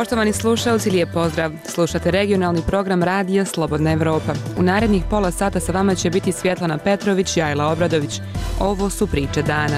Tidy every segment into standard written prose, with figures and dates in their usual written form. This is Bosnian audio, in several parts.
Poštovani slušalci, lijep pozdrav. Slušate regionalni program Radija Slobodna Evropa. U narednih pola sata sa vama će biti Svjetlana Petrović i Ajla Obradović. Ovo su priče dana.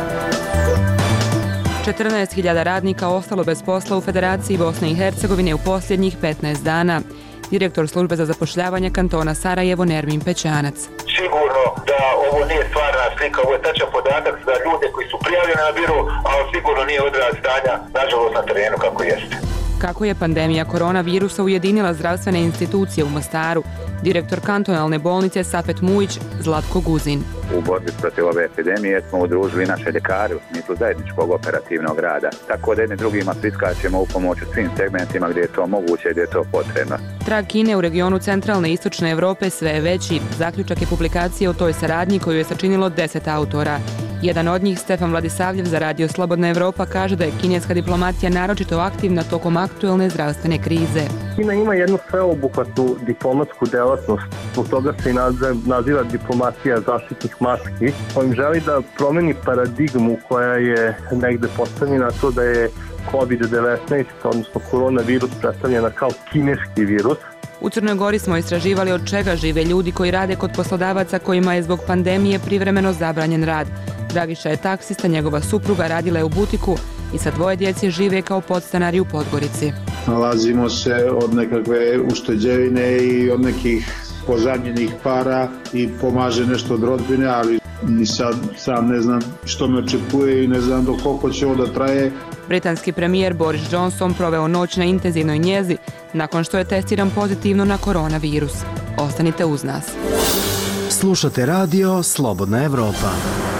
14.000 radnika ostalo bez posla u Federaciji Bosne i Hercegovine u posljednjih 15 dana. Direktor službe za zapošljavanje kantona Sarajevo Nermin Pećanac. Sigurno da ovo nije stvarna slika, ovo je tačan podatak za ljude koji su prijavljeni na biro, ali sigurno nije odraz stanja, nažalost, na terenu kako jeste. Kako je pandemija koronavirusa ujedinila zdravstvene institucije u Mostaru, direktor kantonalne bolnice Safet Mujić Zlatko Guzin. U borbi protiv ove epidemije smo udružili naše ljekare u smislu zajedničkog operativnog rada, tako da jedni drugima priskačemo u pomoć u svim segmentima gdje je to moguće i gdje je to potrebno. Trag Kine u regionu centralne i istočne Evrope sve je veći. Zaključak je publikacije o toj saradnji koju je sačinilo 10 autora. Jedan od njih, Stefan Vladisavljev za Radio Slobodna Evropa, kaže da je kineska diplomatija naročito aktivna tokom aktuelne zdravstvene krize. Kina ima jednu sveobuhvatnu diplomatsku delatnost, zbog toga se i naziva diplomatija zaštitnih maski, kojim želi da promeni paradigmu koja je negde postavljena to da je COVID-19, odnosno koronavirus, predstavljena kao kineski virus. U Crnoj Gori smo istraživali od čega žive ljudi koji rade kod poslodavaca kojima je zbog pandemije privremeno zabranjen rad. Dragiša je taksista, njegova supruga radila je u butiku i sa 2 djece žive kao podstanari u Podgorici. Nalazimo se od nekakve ušteđevine i od nekih pozadnjenih para i pomaže nešto od rodbine, ali ni sad sam ne znam što me očekuje i ne znam do koliko će ovo da traje. Britanski premijer Boris Johnson proveo noć na intenzivnoj njezi nakon što je testiran pozitivno na koronavirus. Ostanite uz nas. Slušate Radio Slobodna Evropa.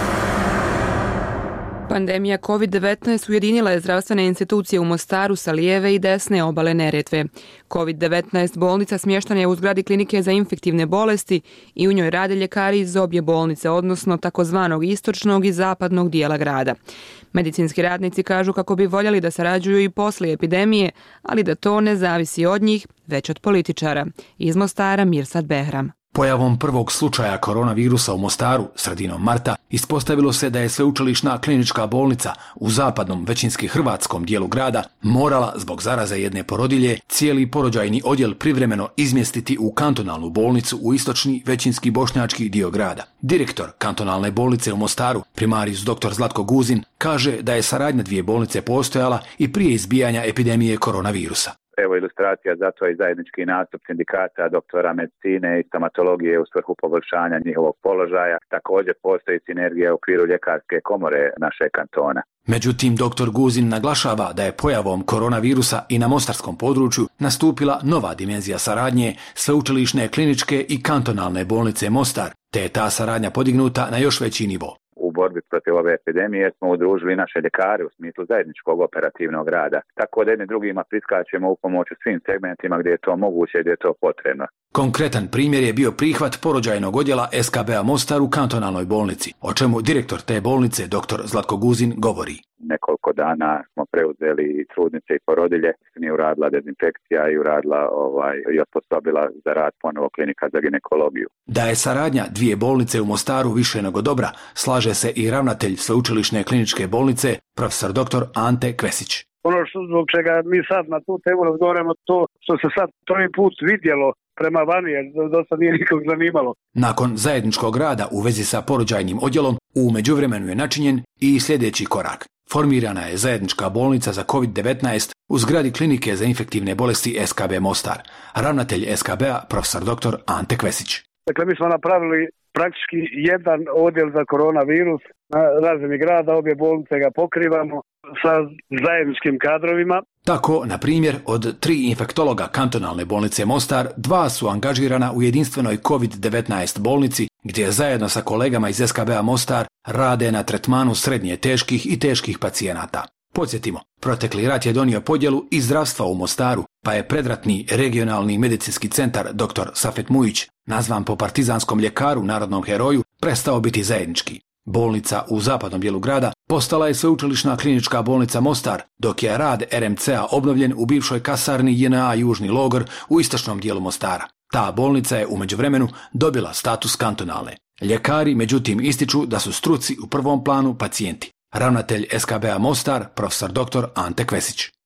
Pandemija COVID-19 ujedinila je zdravstvene institucije u Mostaru sa lijeve i desne obale Neretve. COVID-19 bolnica smještena je u zgradi klinike za infektivne bolesti i u njoj rade ljekari iz obje bolnice, odnosno takozvanog istočnog i zapadnog dijela grada. Medicinski radnici kažu kako bi voljeli da sarađuju i poslije epidemije, ali da to ne zavisi od njih, već od političara. Iz Mostara Mirsad Behram. Pojavom prvog slučaja koronavirusa u Mostaru sredinom marta ispostavilo se da je sveučilišna klinička bolnica u zapadnom, većinski hrvatskom dijelu grada morala zbog zaraze jedne porodilje cijeli porođajni odjel privremeno izmjestiti u kantonalnu bolnicu u istočni, većinski bošnjački dio grada. Direktor kantonalne bolnice u Mostaru, primarijus dr. Zlatko Guzin, kaže da je saradnja 2 bolnice postojala i prije izbijanja epidemije koronavirusa. Evo ilustracija za to i zajednički nastup sindikata doktora medicine i stomatologije u svrhu poboljšanja njihovog položaja. Također postoji sinergija u okviru ljekarske komore našeg kantona. Međutim, dr. Guzin naglašava da je pojavom koronavirusa i na mostarskom području nastupila nova dimenzija saradnje sveučilišne kliničke i kantonalne bolnice Mostar, te je ta saradnja podignuta na još veći nivo. U borbi protiv ove epidemije smo udružili naše ljekare u smislu zajedničkog operativnog rada, tako da jedni drugima priskačemo u pomoć u svim segmentima gdje je to moguće i gdje je to potrebno. Konkretan primjer je bio prihvat porođajnog odjela SKB-a Mostar u kantonalnoj bolnici, o čemu direktor te bolnice dr. Zlatko Guzin govori. Nekoliko dana smo preuzeli trudnice i porodilje, nije uradila dezinfekcija i uradila i osposobila za rad ponovo klinika za ginekologiju. Da je saradnja 2 bolnice u Mostaru više nego dobra, slaže se i ravnatelj sveučilišne kliničke bolnice, profesor dr. Ante Kvesić. Ono zbog čega mi sad na tu temu razgovaramo, to što se sad prvi put vidjelo prema vani, jer dosta nije nikog zanimalo. Nakon zajedničkog rada u vezi sa porođajnim odjelom, u međuvremenu je načinjen i sljedeći korak. Formirana je zajednička bolnica za COVID-19 u zgradi klinike za infektivne bolesti SKB Mostar. Ravnatelj SKB-a, profesor dr. Ante Kvesić. Dakle, mi smo napravili praktički jedan odjel za koronavirus na razini grada, obje bolnice ga pokrivamo sa zajedničkim kadrovima. Tako, na primjer, od 3 infektologa kantonalne bolnice Mostar, 2 su angažirana u jedinstvenoj COVID-19 bolnici, gdje zajedno sa kolegama iz SKB-a Mostar rade na tretmanu srednje teških i teških pacijenata. Podsjetimo, protekli rat je donio podjelu i zdravstva u Mostaru, pa je predratni regionalni medicinski centar dr. Safet Mujić, nazvan po partizanskom ljekaru, narodnom heroju, prestao biti zajednički. Bolnica u zapadnom dijelu grada postala je sveučilišna klinička bolnica Mostar, dok je rad RMC-a obnovljen u bivšoj kasarni JNA Južni logor u istočnom dijelu Mostara. Ta bolnica je u međuvremenu dobila status kantonalne. Ljekari, međutim, ističu da su struci u prvom planu pacijenti. Ravnatelj SKB-a Mostar, profesor dr. Ante Kvesić.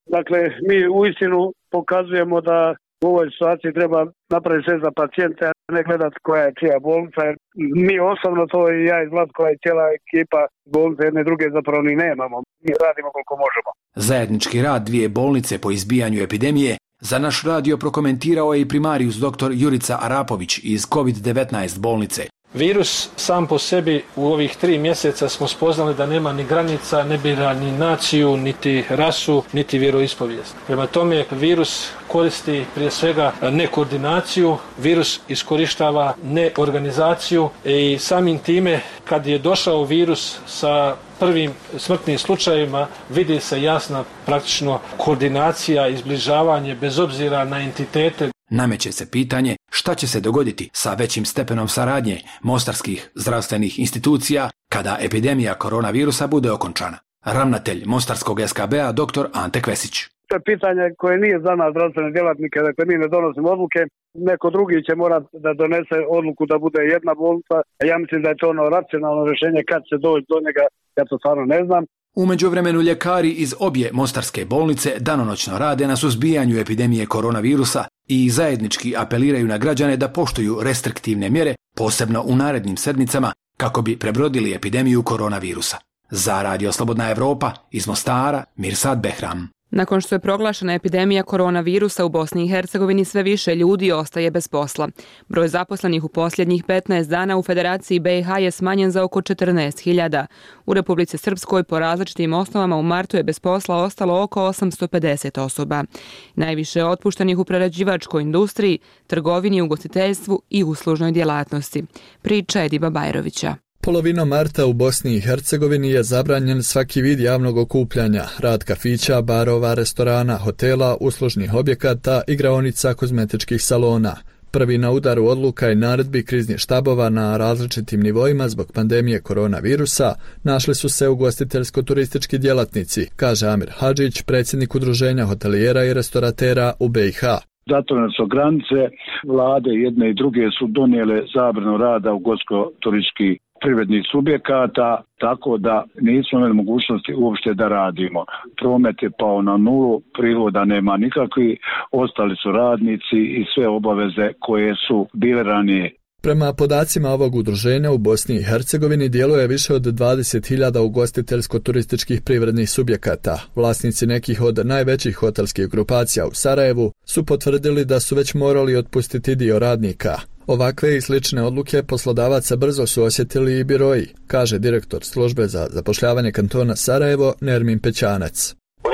Dakle, mi uistinu pokazujemo da u ovoj situaciji treba napraviti sve za pacijente, a ne gledati koja je čija bolnica. Mi osobno to i ja iz Vlatkova i cijela ekipa bolnice jedne druge zapravo ni nemamo. Mi radimo koliko možemo. Zajednički rad dvije bolnice po izbijanju epidemije za naš radio prokomentirao je i primarijus dr. Jurica Arapović iz COVID-19 bolnice. Virus sam po sebi u ovih 3 mjeseca smo spoznali da nema ni granica, ne bira ni naciju, niti rasu, niti vjeroispovijest. Prema tome virus koristi prije svega nekoordinaciju, virus iskorištava neorganizaciju i samim time kad je došao virus sa prvim smrtnim slučajevima vidi se jasna praktično koordinacija i zbližavanje bez obzira na entitete. Nameće se pitanje šta će se dogoditi sa većim stepenom saradnje mostarskih zdravstvenih institucija kada epidemija koronavirusa bude okončana. Ravnatelj mostarskog SKB-a dr. Ante Kvesić. To je pitanje koje nije za nas zdravstvene djelatnike, dakle mi ne donosimo odluke, neko drugi će morati da donese odluku da bude jedna bolnica, a ja mislim da je to ono racionalno rješenje kad će doći do njega, ja to stvarno ne znam. U međuvremenu ljekari iz obje mostarske bolnice danonoćno rade na suzbijanju epidemije koronavirusa i zajednički apeliraju na građane da poštuju restriktivne mjere, posebno u narednim sedmicama, kako bi prebrodili epidemiju koronavirusa. Za Radio Slobodna Evropa iz Mostara, Mirsad Behram. Nakon što je proglašena epidemija koronavirusa u Bosni i Hercegovini, sve više ljudi ostaje bez posla. Broj zaposlenih u posljednjih 15 dana u Federaciji BiH je smanjen za oko 14.000. U Republici Srpskoj po različitim osnovama u martu je bez posla ostalo oko 850 osoba. Najviše je otpuštenih u prerađivačkoj industriji, trgovini, ugostiteljstvu i uslužnoj djelatnosti. Priča Ediba Bajrovića. Polovinom marta u Bosni i Hercegovini je zabranjen svaki vid javnog okupljanja, rad kafića, barova, restorana, hotela, uslužnih objekata, igraonica, kozmetičkih salona. Prvi na udaru odluka i naredbi kriznih štabova na različitim nivoima zbog pandemije koronavirusa našli su se ugostiteljsko-turistički djelatnici, kaže Amir Hadžić, predsjednik udruženja hotelijera i restoratera u BiH. Zatvorene su granice, vlade jedne i druge su donijele zabranu rada ugostiteljsko-turističkih privrednih subjekata, tako da nismo imali mogućnosti uopšte da radimo. Promet je pao na nulu, prihoda nema nikakvi, ostali su radnici i sve obaveze koje su bile ranije. Prema podacima ovog udruženja u Bosni i Hercegovini djeluje više od 20.000 ugostiteljsko-turističkih privrednih subjekata. Vlasnici nekih od najvećih hotelskih grupacija u Sarajevu su potvrdili da su već morali otpustiti dio radnika. Ovakve i slične odluke poslodavaca brzo su osjetili i biroji, kaže direktor službe za zapošljavanje kantona Sarajevo Nermin Pećanac. Od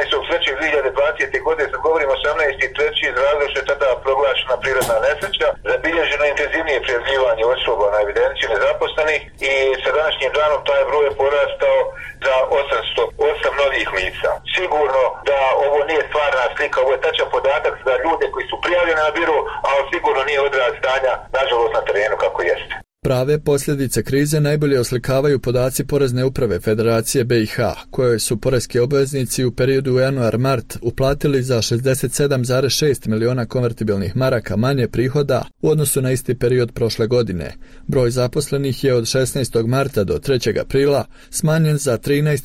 18.3.2020. godine, sad govorimo 18.3. iz razloga što je tada proglašena prirodna nesreća, zabilježeno intenzivnije prijavljivanje osoba na evidenciju nezaposlenih i sa današnjim danom taj broj je porastao za 808 novih lica. Sigurno da ovo nije stvarna slika, ovo je tačan podatak za ljude koji su prijavljeni na biro, ali sigurno nije odraz stanja, nažalost, na terenu kako jeste. Prave posljedice krize najbolje oslikavaju podaci Porezne uprave Federacije BiH, koje su poreski obveznici u periodu januar-mart uplatili za 67,6 miliona konvertibilnih maraka manje prihoda u odnosu na isti period prošle godine. Broj zaposlenih je od 16. marta do 3. aprila smanjen za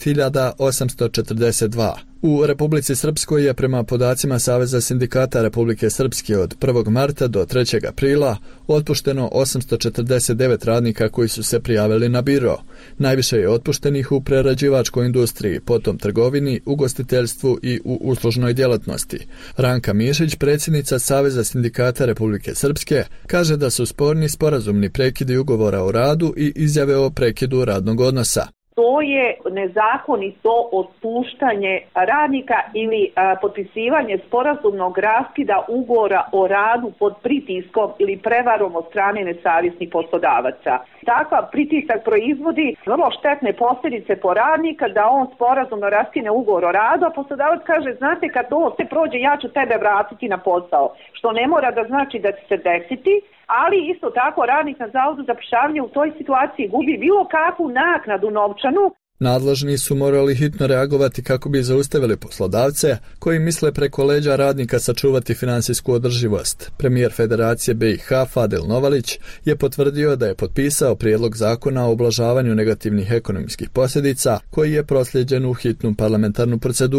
13.842. U Republici Srpskoj je prema podacima Saveza sindikata Republike Srpske od 1. marta do 3. aprila otpušteno 849 radnika koji su se prijavili na biro. Najviše je otpuštenih u prerađivačkoj industriji, potom trgovini, ugostiteljstvu i u uslužnoj djelatnosti. Ranka Mišić, predsjednica Saveza sindikata Republike Srpske, kaže da su sporni sporazumni prekidi ugovora o radu i izjave o prekidu radnog odnosa. To je nezakonito otpuštanje radnika ili potpisivanje sporazumnog raskida ugovora o radu pod pritiskom ili prevarom od strane nesavjesnih poslodavaca. Takav pritisak proizvodi vrlo štetne posljedice po radnika da on sporazumno raskine ugovor o radu, a poslodavac kaže, znate, kad to sve prođe, ja ću tebe vratiti na posao, što ne mora da znači da će se desiti, ali isto tako radnik na Zavodu za zapošljavanje u toj situaciji gubi bilo kakvu naknadu novčanu. Nadležni su morali hitno reagovati kako bi zaustavili poslodavce koji misle preko leđa radnika sačuvati financijsku održivost. Premijer Federacije BiH Fadil Novalić je potvrdio da je potpisao prijedlog zakona o ublažavanju negativnih ekonomskih posljedica koji je proslijeđen u hitnu parlamentarnu proceduru.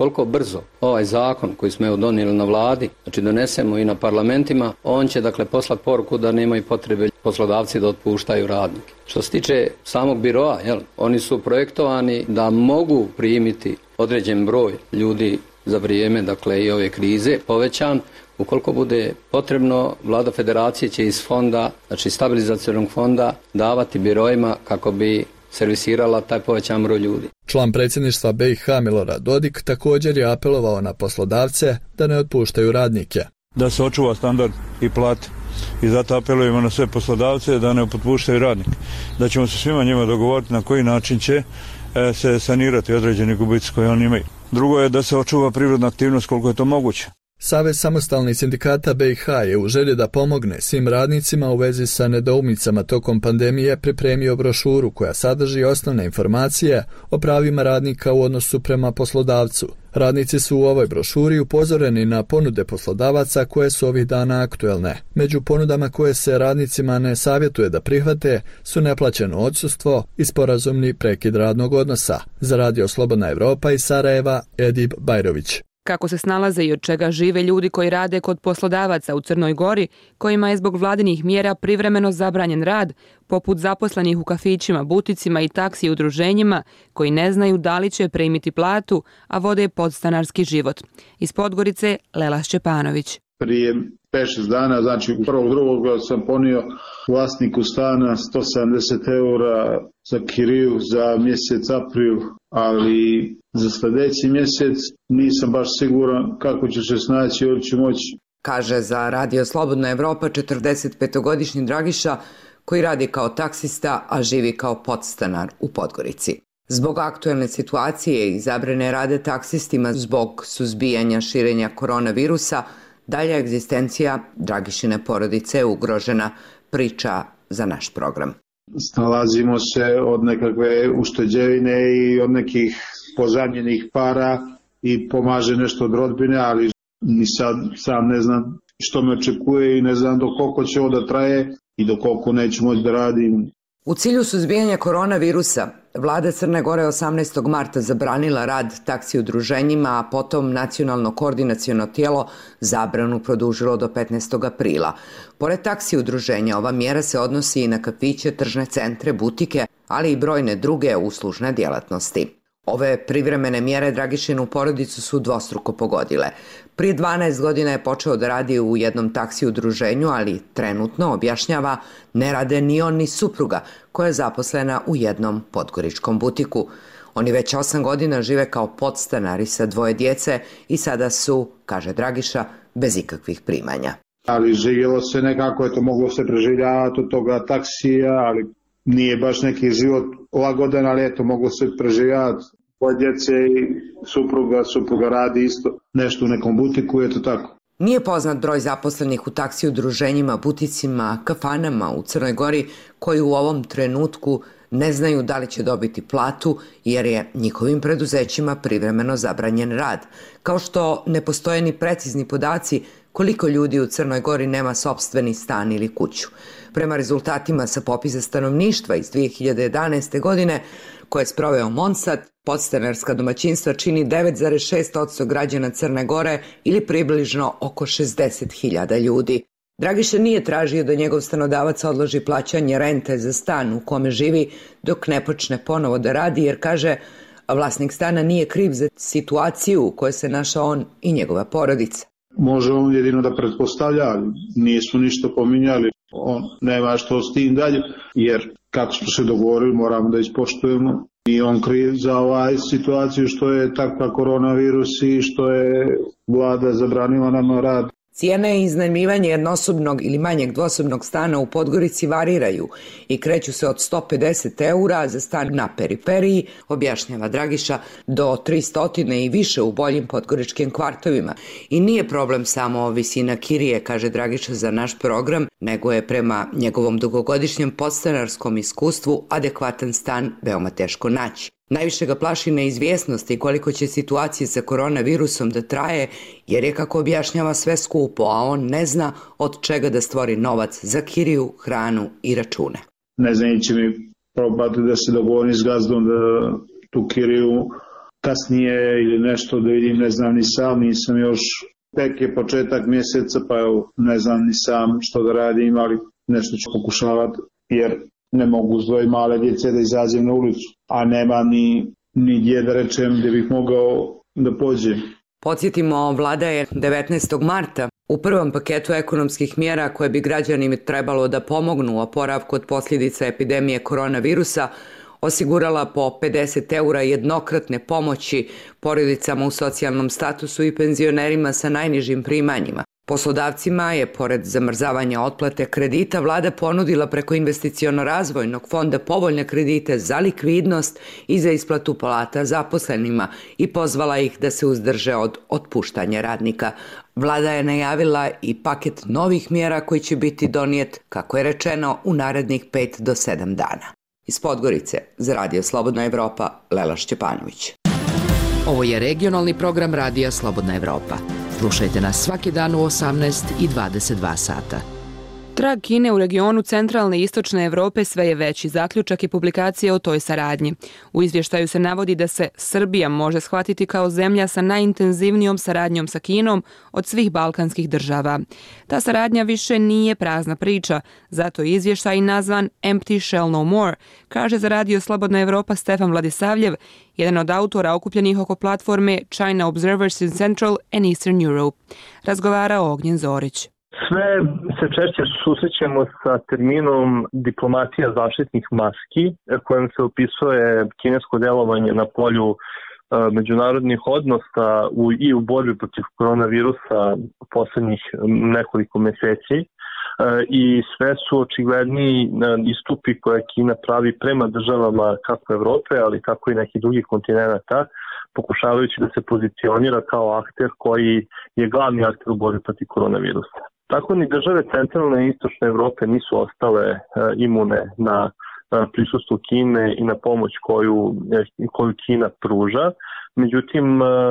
koliko brzo ovaj zakon koji smo donijeli na vladi, znači donesemo i na parlamentima, on će dakle poslati poruku da nemaju potrebe poslodavci da otpuštaju radnike. Što se tiče samog biroa, oni su projektovani da mogu primiti određen broj ljudi za vrijeme dakle i ove krize povećan. Ukoliko bude potrebno, vlada federacije će iz fonda, znači stabilizacionog fonda, davati birojima kako bi servisirala taj povećan broj ljudi. Član predsjedništva BiH Milorad Dodik također je apelovao na poslodavce da ne otpuštaju radnike. Da se očuva standard i plate. I zato apelujemo na sve poslodavce da ne otpuštaju radnike. Da ćemo se svima njima dogovoriti na koji način će se sanirati određeni gubici koje oni imaju. Drugo je da se očuva privredna aktivnost koliko je to moguće. Savez samostalnih sindikata BiH je u želji da pomogne svim radnicima u vezi sa nedoumicama tokom pandemije pripremio brošuru koja sadrži osnovne informacije o pravima radnika u odnosu prema poslodavcu. Radnici su u ovoj brošuri upozoreni na ponude poslodavaca koje su ovih dana aktuelne. Među ponudama koje se radnicima ne savjetuje da prihvate su neplaćeno odsustvo i sporazumni prekid radnog odnosa. Za Radio Slobodna Evropa iz Sarajeva, Edip Bajrović. Kako se snalaze i od čega žive ljudi koji rade kod poslodavaca u Crnoj Gori, kojima je zbog vladinih mjera privremeno zabranjen rad, poput zaposlenih u kafićima, buticima i taksi udruženjima, koji ne znaju da li će primiti platu, a vode podstanarski život. Iz Podgorice, Lela Šćepanović. Prije 5-6 dana, znači 1.2. sam ponio vlasniku stana 170 eura za kiriju za mjesec april, ali za sljedeći mjesec nisam baš siguran kako ću se snaći ili ću moći. Kaže za Radio Slobodna Evropa 45-godišnji Dragiša koji radi kao taksista, a živi kao podstanar u Podgorici. Zbog aktuelne situacije i zabrane rade taksistima zbog suzbijanja širenja koronavirusa, dalja egzistencija Dragišine porodice je ugrožena, priča za naš program. Snalazimo se od nekakve ušteđevine i od nekih pozajmljenih para i pomaže nešto od rodbine, ali ni sad sam ne znam što me očekuje i ne znam do koliko će ovo da traje i do koliko neću moći da radim. U cilju suzbijanja koronavirusa, vlada Crne Gore 18. marta zabranila rad taksi udruženjima, a potom nacionalno koordinaciono tijelo zabranu produžilo do 15. aprila. Pored taksi udruženja, ova mjera se odnosi i na kafiće, tržne centre, butike, ali i brojne druge uslužne djelatnosti. Ove privremene mjere Dragišinu porodicu su dvostruko pogodile. Prije 12 godina je počeo da radi u jednom taksi udruženju, ali trenutno, objašnjava, ne rade ni on ni supruga, koja je zaposlena u jednom podgoričkom butiku. Oni već 8 godina žive kao podstanari sa 2 djece i sada su, kaže Dragiša, bez ikakvih primanja. Ali živjelo se nekako, je to moglo se preživljavati od toga taksija, ali nije baš neki život lagodan, ali eto, moglo se preživjavati. Od djece i supruga radi isto nešto u nekom butiku, eto tako. Nije poznat broj zaposlenih u taksi udruženjima, buticima, kafanama u Crnoj Gori koji u ovom trenutku ne znaju da li će dobiti platu jer je njihovim preduzećima privremeno zabranjen rad. Kao što ne postoje ni precizni podaci koliko ljudi u Crnoj Gori nema sopstveni stan ili kuću. Prema rezultatima sa popisa stanovništva iz 2011. godine koje je sproveo Monsad, podstanarska domaćinstva čini 9,6% građana Crne Gore ili približno oko 60.000 ljudi. Dragiša nije tražio da njegov stanodavac odloži plaćanje rente za stan u kome živi dok ne počne ponovo da radi jer kaže vlasnik stana nije kriv za situaciju u kojoj se našao on i njegova porodica. Može on jedino da pretpostavlja, ali nisu ništa pominjali. On nema što s tim dalje, jer kako smo se dogovorili moramo da ispoštujemo. I on kriv za situaciju što je takva koronavirus i što je vlada zabranila nama rad. Cijene i iznajmljivanje jednosobnog ili manjeg dvosobnog stana u Podgorici variraju i kreću se od 150 eura za stan na periferiji, objašnjava Dragiša, do 300 i više u boljim podgoričkim kvartovima. I nije problem samo visina kirije, kaže Dragiša za naš program, nego je prema njegovom dugogodišnjem podstanarskom iskustvu adekvatan stan veoma teško naći. Najviše ga plaši neizvjesnost i koliko će situacija sa koronavirusom da traje, jer je, kako objašnjava, sve skupo, a on ne zna od čega da stvori novac za kiriju, hranu i račune. Ne znam, će mi probati da se dogovorim s gazdom da tu kiriju kasnije ili nešto da vidim, ne znam ni sam, nisam još, tek je početak mjeseca, pa evo, ne znam ni sam što da radim, ali nešto ću pokušavati, jer ne mogu uz dvoje male djece da izađem na ulicu, a nema ni gdje da rečem gdje bih mogao da pođem. Podsjetimo, vlada je 19. marta u prvom paketu ekonomskih mjera koje bi građanima trebalo da pomognu u oporavku od posljedica epidemije koronavirusa osigurala po 50 € jednokratne pomoći porodicama u socijalnom statusu i penzionerima sa najnižim primanjima. Poslodavcima je, pored zamrzavanja otplate kredita, vlada ponudila preko investiciono-razvojnog fonda povoljne kredite za likvidnost i za isplatu plata zaposlenima i pozvala ih da se uzdrže od otpuštanja radnika. Vlada je najavila i paket novih mjera koji će biti donijet, kako je rečeno, u narednih 5 do 7 dana. Iz Podgorice, za Radio Slobodna Evropa, Lela Šćepanović. Ovo je regionalni program Radija Slobodna Evropa. Slušajte nas svaki dan u 18 i 22 sata. Trag Kine u regionu centralne i istočne Evrope sve je veći. Zaključak je publikacije o toj saradnji. U izvještaju se navodi da se Srbija može shvatiti kao zemlja sa najintenzivnijom saradnjom sa Kinom od svih balkanskih država. Ta saradnja više nije prazna priča, zato je izvještaj nazvan Empty Shell No More, kaže za Radio Slobodna Evropa Stefan Vladisavljev, jedan od autora okupljenih oko platforme China Observers in Central and Eastern Europe. Razgovara Ognjen Zorić. Sve se češće susrećemo sa terminom diplomatija zaštitnih maski, kojim se opisuje kinesko delovanje na polju međunarodnih odnosa i u borbi protiv koronavirusa poslednjih nekoliko mjeseci. I sve su očigledni istupi koje Kina pravi prema državama kako Evrope, ali tako i nekih drugih kontinenta, pokušavajući da se pozicionira kao akter koji je glavni akter u borbi protiv koronavirusa. Tako ni države centralne i istočne Evrope nisu ostale imune na prisustvo Kine i na pomoć koju Kina pruža. Međutim,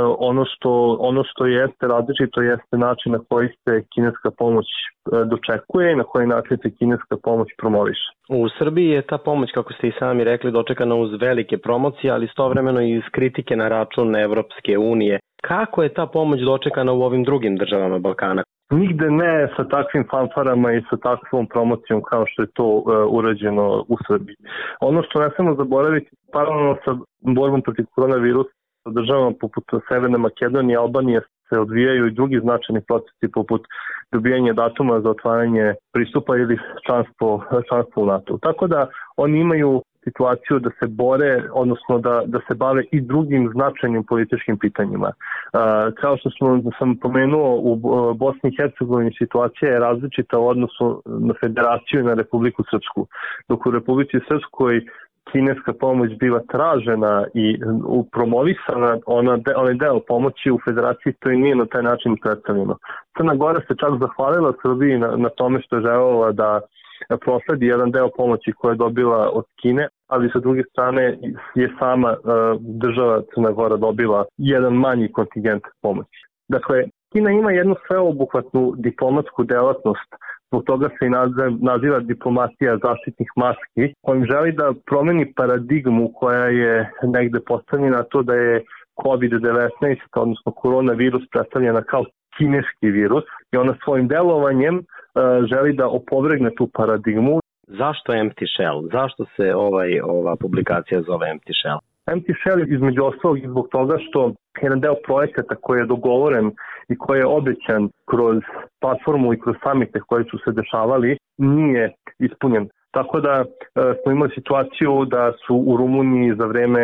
ono što jeste različito jeste način na koji se kineska pomoć dočekuje i na koji način se kineska pomoć promoviše. U Srbiji je ta pomoć, kako ste i sami rekli, dočekana uz velike promocije, ali istovremeno i iz kritike na račun Evropske unije. Kako je ta pomoć dočekana u ovim drugim državama Balkana? Nigde ne sa takvim fanfarama i sa takvom promocijom kao što je to urađeno u Srbiji. Ono što ne smemo zaboraviti, paralelno sa borbom protiv koronavirusa, državama poput Severne Makedonije i Albanije se odvijaju i drugi značajni procesi poput dobijanja datuma za otvaranje pristupa ili članstvo u NATO. Tako da oni imaju situaciju da se bore, odnosno da se bave i drugim značajnim političkim pitanjima. Kao što sam pomenuo, u Bosni i Hercegovini situacija je različita u odnosu na Federaciju i na Republiku Srpsku. Dok u Republici Srpskoj kineska pomoć biva tražena i promovisana, onaj deo pomoći u Federaciji to i nije na taj način predstavljeno. Crna Gora se čak zahvalila Srbiji na tome što je želela da prosledi jedan deo pomoći koje je dobila od Kine, ali sa druge strane je sama država Crna Gora dobila jedan manji kontingent pomoći. Dakle, Kina ima jednu sveobuhvatnu diplomatsku delatnost, zbog toga se i naziva diplomatija zaštitnih maski, kojim želi da promeni paradigmu koja je negde postavljena to da je COVID-19, odnosno koronavirus, predstavljena kao kineski virus i ona svojim delovanjem želi da opovrgne tu paradigmu. Zašto Empty Shell? Zašto se ova publikacija zove Empty Shell? Empty Shell je između ostalog i zbog toga što jedan deo projekata koji je dogovoren i koji je obećan kroz platformu i kroz samite koji su se dešavali nije ispunjen. Tako da smo imali situaciju da su u Rumuniji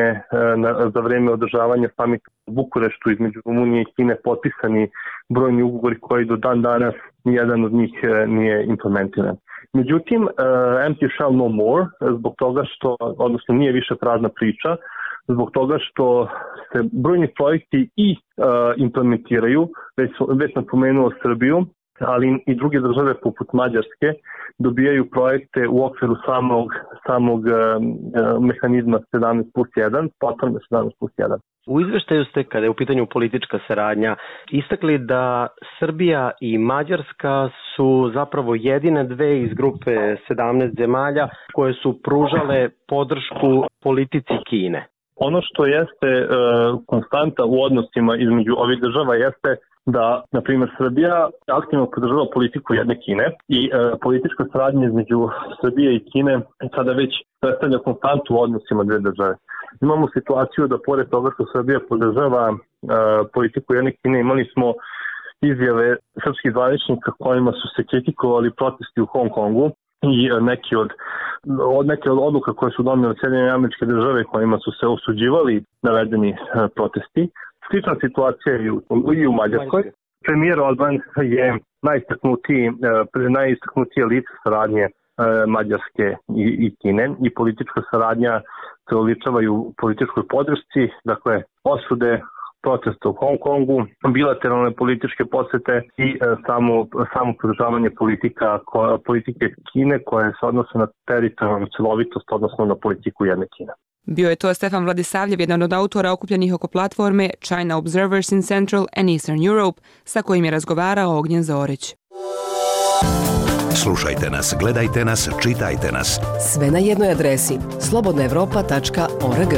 za vreme održavanja samita u Bukureštu između Rumunije i Kine potpisani brojni ugovori koji do dan danas nijedan od njih nije implementiran. Međutim, Empty Shell No More, zbog toga što, odnosno nije više prazna priča, zbog toga što se brojni projekti i implementiraju, već sam pomenuo Srbiju, ali i druge države poput Mađarske dobijaju projekte u okviru samog mehanizma 17+1, platforme 17+1. U izveštaju ste, kada je u pitanju politička saradnja, istakli da Srbija i Mađarska su zapravo jedine dve iz grupe 17 zemalja koje su pružale podršku politici Kine. Ono što jeste konstanta u odnosima između ovih država jeste da, na primjer, Srbija aktivno podržava politiku jedne Kine i politička saradnja između Srbije i Kine sada već predstavlja konstantu u odnosima dve države. Imamo situaciju da pored toga što Srbija podržava politiku jedne Kine, imali smo izjave srpskih zvaničnika kojima su se kritikovali protesti u Hong Kongu i neke od odluka koje su donijele Sjedinjene Američke Države kojima su se osuđivali navedeni protesti. Slična situacija je i u Mađarskoj. Premijer Orban je najistaknutije lice saradnje Mađarske i Kine i politička saradnja se oličava i u političkoj podršci, dakle osude protesta u Hong Kongu, bilateralne političke posete i samo podržavanje politike Kine koje se odnose na teritorijalnu celovitost, odnosno na politiku jedne Kine. Bio je to Stefan Vladisavljev, jedan od autora okupljenih oko platforme China Observers in Central and Eastern Europe, sa kojim je razgovarao Ognjen Zorić. Slušajte nas, gledajte nas, čitajte nas. Sve na jednoj adresi slobodnaevropa.org.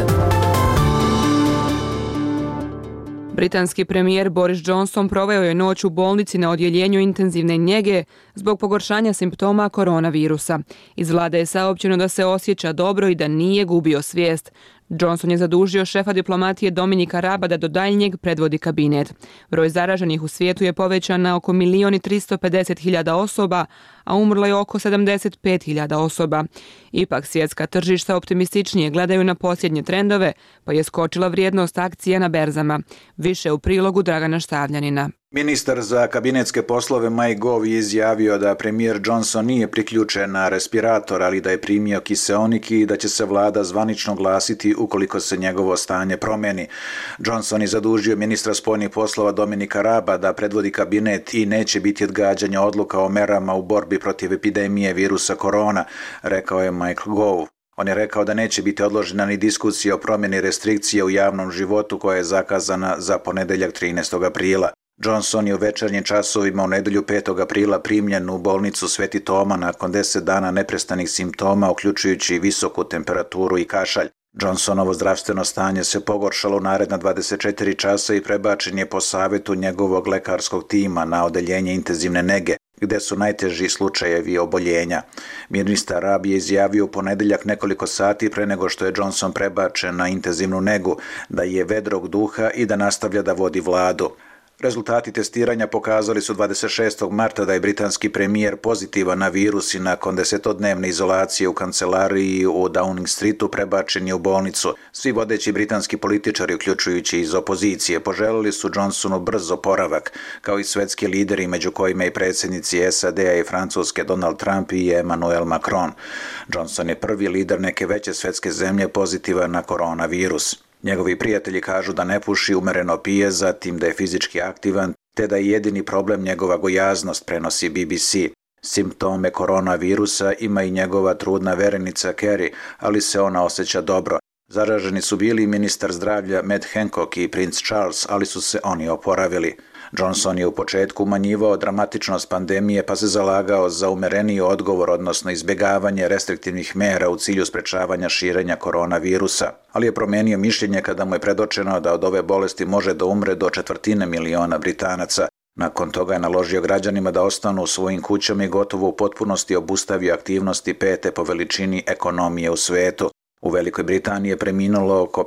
Britanski premijer Boris Johnson proveo je noć u bolnici na odjeljenju intenzivne njege zbog pogoršanja simptoma koronavirusa. Iz vlade je saopćeno da se osjeća dobro i da nije gubio svijest. Johnson je zadužio šefa diplomatije Dominika Raba da do daljnjeg predvodi kabinet. Broj zaraženih u svijetu je povećan na oko 1.350.000 osoba, a umrlo je oko 75.000 osoba. Ipak svjetska tržišta optimističnije gledaju na posljednje trendove, pa je skočila vrijednost akcija na berzama. Više u prilogu Dragana Štavljanina. Ministar za kabinetske poslove Mike Gove je izjavio da premijer Johnson nije priključen na respirator, ali da je primio kiseonik i da će se vlada zvanično glasiti ukoliko se njegovo stanje promeni. Johnson je zadužio ministra spoljnih poslova Dominika Raba da predvodi kabinet i neće biti odgađanja odluka o merama u borbi protiv epidemije virusa korona, rekao je Mike Gove. On je rekao da neće biti odložena ni diskusija o promjeni restrikcije u javnom životu koja je zakazana za ponedeljak 13. aprila. Johnson je u večernjim časovima u nedjelju 5. aprila primljen u bolnicu Sveti Toma nakon 10 dana neprestanih simptoma, uključujući visoku temperaturu i kašalj. Johnsonovo zdravstveno stanje se pogoršalo u naredna 24 časa i prebačen je po savjetu njegovog lekarskog tima na odeljenje intenzivne nege, gdje su najteži slučajevi oboljenja. Ministar Rab je izjavio u ponedeljak nekoliko sati pre nego što je Johnson prebačen na intenzivnu negu, da je vedrog duha i da nastavlja da vodi vladu. Rezultati testiranja pokazali su 26. marta da je britanski premijer pozitivan na virus i nakon 10-dnevne izolacije u kancelariji u Downing Streetu prebačen je u bolnicu. Svi vodeći britanski političari, uključujući iz opozicije, poželili su Johnsonu brz oporavak, kao i svetski lideri, među kojima i predsjednici SAD-a i Francuske Donald Trump i Emmanuel Macron. Johnson je prvi lider neke veće svetske zemlje pozitivan na koronavirus. Njegovi prijatelji kažu da ne puši, umereno pije, zatim da je fizički aktivan, te da je jedini problem njegova gojaznost, prenosi BBC. Simptome koronavirusa ima i njegova trudna verenica Carrie, ali se ona osjeća dobro. Zaraženi su bili ministar zdravlja Matt Hancock i princ Charles, ali su se oni oporavili. Johnson je u početku umanjivao dramatičnost pandemije pa se zalagao za umereniji odgovor, odnosno izbjegavanje restriktivnih mera u cilju sprečavanja širenja koronavirusa, ali je promijenio mišljenje kada mu je predočeno da od ove bolesti može da umre do 250.000 Britanaca. Nakon toga je naložio građanima da ostanu u svojim kućama i gotovo u potpunosti obustavio aktivnosti 5. po veličini ekonomije u svetu. U Velikoj Britaniji je preminulo oko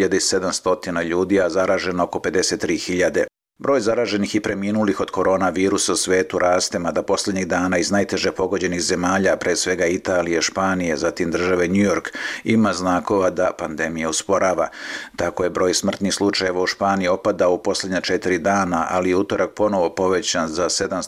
5.700 ljudi, a zaraženo oko 53.000. Broj zaraženih i preminulih od koronavirusa u svetu raste, mada posljednjih dana iz najteže pogođenih zemalja, pre svega Italije, Španije, zatim države New York, ima znakova da pandemija usporava. Tako je broj smrtnih slučajeva u Španiji opadao u posljednja 4 dana, ali je utorak ponovo povećan za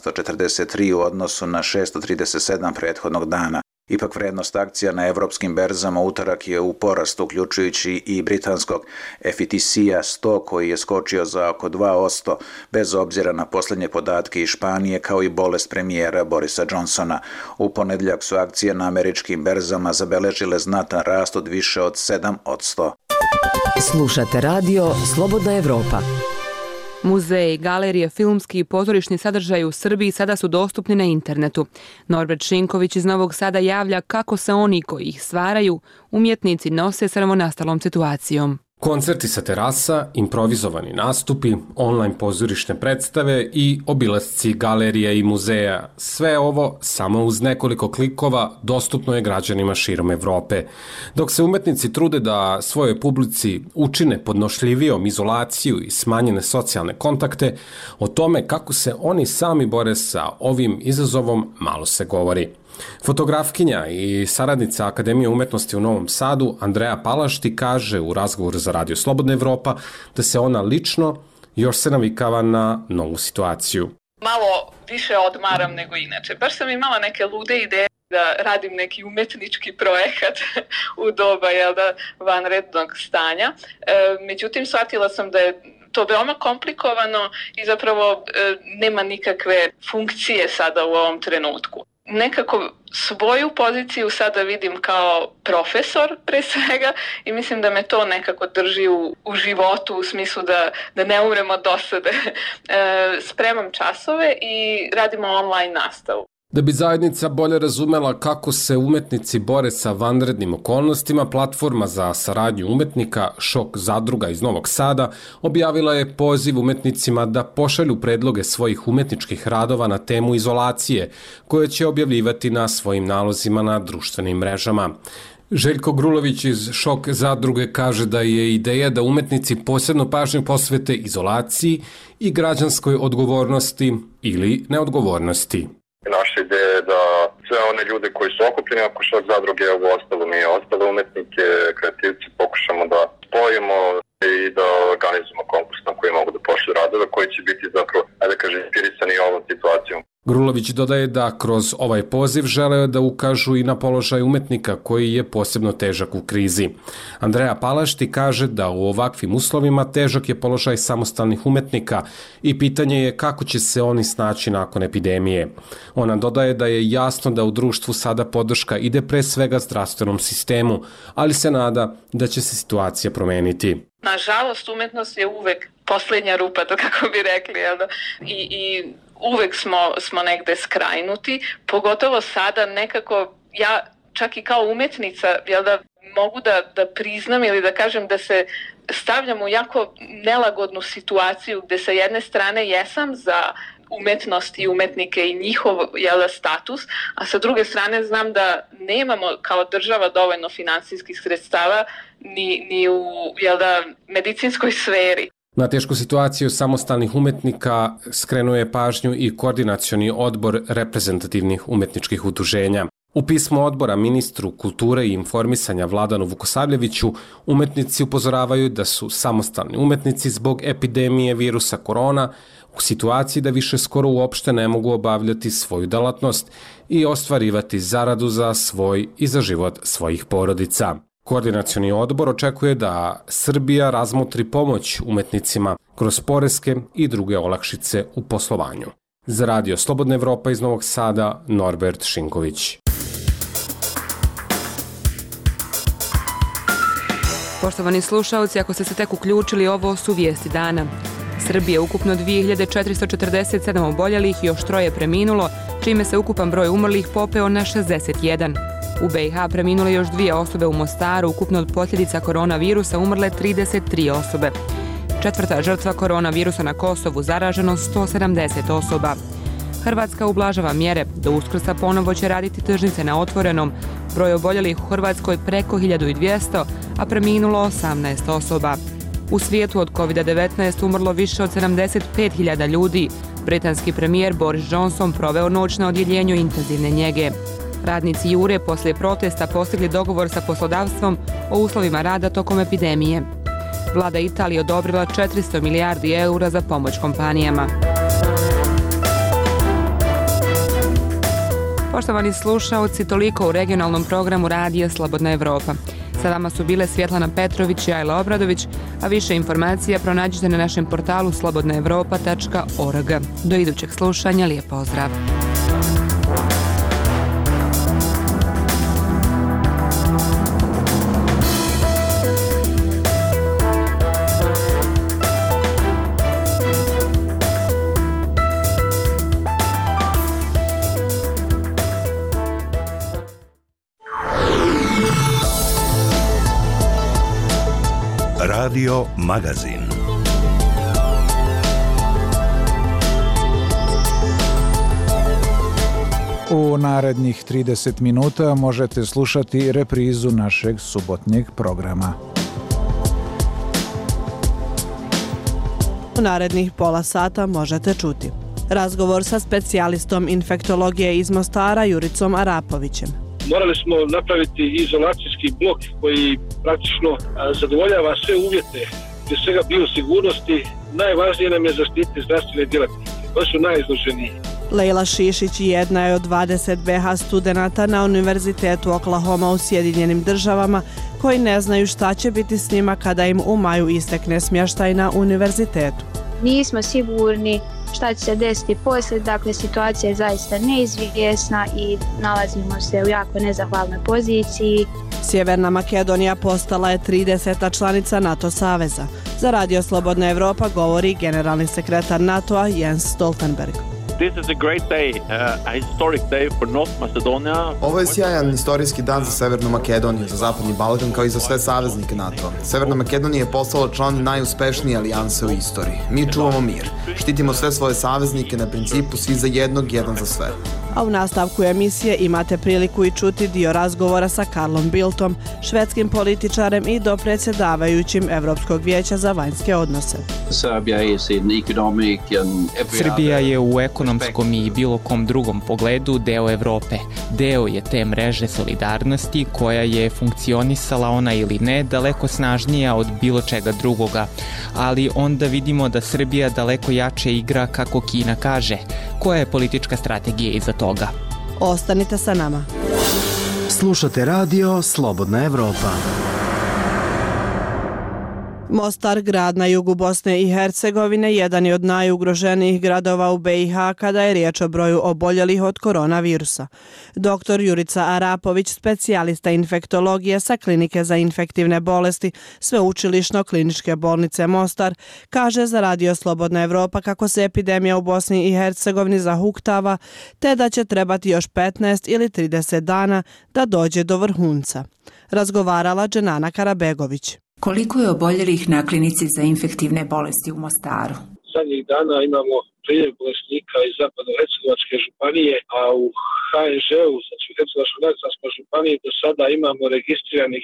743 u odnosu na 637 prethodnog dana. Ipak vrednost akcija na evropskim berzama utorak je u porastu, uključujući i britanskog FTSE-a 100 koji je skočio za oko 2%, bez obzira na posljednje podatke iz Španije kao i bolest premijera Borisa Johnsona. U ponedjeljak su akcije na američkim berzama zabeležile znatan rast od više od 7%. Slušate radio Slobodna Evropa. Muzeji, galerije, filmski i pozorišni sadržaji u Srbiji sada su dostupni na internetu. Norbert Šinković iz Novog Sada javlja kako se oni koji ih stvaraju, umjetnici, nose s novonastalom situacijom. Koncerti sa terasa, improvizovani nastupi, online pozorišne predstave i obilasci galerija i muzeja. Sve ovo samo uz nekoliko klikova dostupno je građanima širom Evrope. Dok se umetnici trude da svojoj publici učine podnošljivijom izolaciju i smanjene socijalne kontakte, o tome kako se oni sami bore sa ovim izazovom malo se govori. Fotografkinja i saradnica Akademije umetnosti u Novom Sadu, Andreja Palašti, kaže u razgovoru za Radio Slobodna Evropa da se ona lično još se navikava na novu situaciju. Malo više odmaram nego inače. Baš sam imala neke lude ideje da radim neki umetnički projekat u doba vanrednog stanja. Međutim, shvatila sam da je to veoma komplikovano i zapravo nema nikakve funkcije sada u ovom trenutku. Nekako svoju poziciju sada vidim kao profesor pre svega i mislim da me to nekako drži u životu u smislu da ne umrem od dosade. Spremam časove i radimo online nastavu. Da bi zajednica bolje razumela kako se umetnici bore sa vanrednim okolnostima, platforma za saradnju umetnika Šok zadruga iz Novog Sada objavila je poziv umetnicima da pošalju predloge svojih umetničkih radova na temu izolacije, koje će objavljivati na svojim nalozima na društvenim mrežama. Željko Grulović iz Šok zadruge kaže da je ideja da umetnici posebno pažnju posvete izolaciji i građanskoj odgovornosti ili neodgovornosti. Naša ideja je da sve one ljude koji su okupljeni oko Šok zadruge, u ostalo mi ostale umetnike, kreativci, pokušamo da spojimo i da organizujemo konkurs na koji mogu da pošlju radove koji će biti zapravo, inspirisani ovom situacijom. Grulović dodaje da kroz ovaj poziv žele da ukažu i na položaj umetnika koji je posebno težak u krizi. Andreja Palašti kaže da u ovakvim uslovima težak je položaj samostalnih umetnika i pitanje je kako će se oni snaći nakon epidemije. Ona dodaje da je jasno da u društvu sada podrška ide pre svega zdravstvenom sistemu, ali se nada da će se situacija promeniti. Nažalost, umetnost je uvek poslednja rupa, to kako bi rekli, i uvek smo negde skrajnuti, pogotovo sada nekako, ja čak i kao umetnica, mogu da priznam ili da kažem da se stavljam u jako nelagodnu situaciju gde sa jedne strane jesam za umetnost i umetnike i njihov status, a sa druge strane znam da nemamo kao država dovoljno finansijskih sredstava ni u medicinskoj sferi. Na tešku situaciju samostalnih umetnika skrenuje pažnju i Koordinacioni odbor reprezentativnih umetničkih udruženja. U pismu odbora ministru kulture i informisanja Vladanu Vukosavljeviću umetnici upozoravaju da su samostalni umetnici zbog epidemije virusa korona u situaciji da više skoro uopšte ne mogu obavljati svoju delatnost i ostvarivati zaradu za svoj i za život svojih porodica. Koordinacioni odbor očekuje da Srbija razmotri pomoć umetnicima kroz poreske i druge olakšice u poslovanju. Za Radio Slobodna Evropa iz Novog Sada, Norbert Šinković. Poštovani slušalci, ako ste se tek uključili, ovo su vijesti dana. Srbije ukupno 2447 oboljelih i još 3 preminulo, čime se ukupan broj umrlih popeo na 61. U BiH preminule još 2 osobe u Mostaru, ukupno od posljedica koronavirusa umrle 33 osobe. 4. žrtva koronavirusa na Kosovu, zaraženo 170 osoba. Hrvatska ublažava mjere, do Uskrsa ponovo će raditi tržnice na otvorenom. Broj oboljelih u Hrvatskoj preko 1200, a preminulo 18 osoba. U svijetu od COVID-19 umrlo više od 75.000 ljudi. Britanski premijer Boris Johnson proveo noć na odjeljenju intenzivne njege. Radnici Jure poslije protesta postigli dogovor sa poslodavstvom o uslovima rada tokom epidemije. Vlada Italije odobrila 400 milijardi eura za pomoć kompanijama. Poštovani slušaoci, toliko u regionalnom programu Radija Slobodna Evropa. Sa vama su bile Svjetlana Petrović i Ajla Obradović, a više informacija pronađite na našem portalu slobodnaevropa.org. Do idućeg slušanja, lijep pozdrav. Radio Magazin. U narednih 30 minuta možete slušati reprizu našeg subotnjeg programa. U narednih pola sata možete čuti razgovor sa specijalistom infektologije iz Mostara Juricom Arapovićem. Morali smo napraviti izolacijski blok koji praktično zadovoljava sve uvjete, prije svega biosigurnosti. Najvažnije nam je zaštititi zdravstvene djelatnike, koji su najizloženiji. Lejla Šišić jedna je od 20 BH studenata na Univerzitetu Oklahoma u Sjedinjenim Državama koji ne znaju šta će biti s njima kada im u maju istekne smještaj na univerzitetu. Nismo sigurni šta će se desiti poslije, dakle situacija je zaista neizvjesna i nalazimo se u jako nezahvalnoj poziciji. Sjeverna Makedonija postala je 30. članica NATO saveza. Za Radio Slobodna Evropa govori generalni sekretar NATO-a Jens Stoltenberg. This is a great day, a historic day for North Macedonia. Ovo je sjajan istorijski dan za Severnu Makedoniju, za Zapadni Balkan kao i za sve saveznike NATO. Severna Makedonija je postala član najuspešnije alijanse u istoriji. Mi čuvamo mir, štitimo sve svoje saveznike na principu svi za jednog, jedan za sve. A u nastavku emisije imate priliku i čuti dio razgovora sa Karlom Bildtom, švedskim političarem i dopredsjedavajućim Evropskog vijeća za vanjske odnose. Srbija je u ekonomskom i bilo kom drugom pogledu deo Evrope. Deo je te mreže solidarnosti koja je funkcionisala, ona ili ne, daleko snažnija od bilo čega drugoga. Ali onda vidimo da Srbija daleko jače igra kako Kina kaže. Koja je politička strategija iza toga? Ostanite sa nama. Slušate radio Slobodna Evropa. Mostar, grad na jugu Bosne i Hercegovine, jedan je od najugroženijih gradova u BiH kada je riječ o broju oboljelih od koronavirusa. Dr. Jurica Arapović, specijalista infektologije sa Klinike za infektivne bolesti Sveučilišno kliničke bolnice Mostar, kaže za Radio Slobodna Evropa kako se epidemija u Bosni i Hercegovini zahuktava, te da će trebati još 15 ili 30 dana da dođe do vrhunca. Razgovarala Dženana Karabegović. Koliko je oboljelih na klinici za infektivne bolesti u Mostaru? Zadnjih dana imamo priljev bolesnika iz Zapadno-Hercegovačke županije, a u HNŽ-u, znači u Hercegovačko-Neretvanskoj županiji, do sada imamo registriranih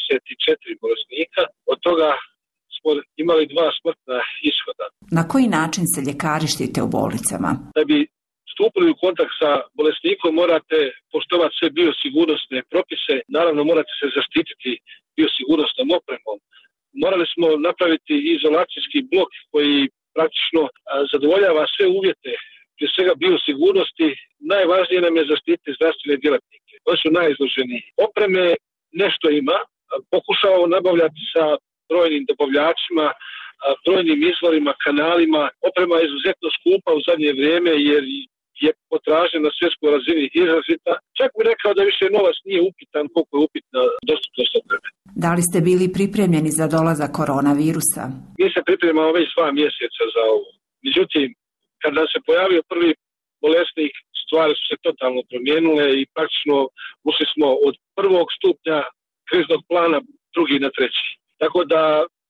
54 bolesnika. Od toga smo imali 2 smrtna ishoda. Na koji način se ljekari štite u bolnicama? Da bi stupili u kontakt sa bolesnikom morate poštovati sve biosigurnosne propise, naravno morate se zaštititi biosigurnosnom opremom. Morali smo napraviti izolacijski blok koji praktično zadovoljava sve uvjete, prije svega biosigurnosti. Najvažnije nam je zaštititi zdravstvene djelatnike, koji su najizloženiji. Opreme nešto ima, pokušavamo nabavljati sa brojnim dobavljačima, brojnim izvorima, kanalima. Oprema je izuzetno skupa u zadnje vrijeme jer je potražnja na svjetskoj razini izrazita. Čak bih rekao da više novac nije upitan koliko je upitna dostupnost opreme. Da li ste bili pripremljeni za dolazak koronavirusa? Mi se pripremamo već 2 mjeseca za ovo. Međutim, kad nam se pojavio prvi bolesnik, stvari su se totalno promijenile i praktično ušli smo od 1. stupnja kriznog plana drugi na 3. Tako da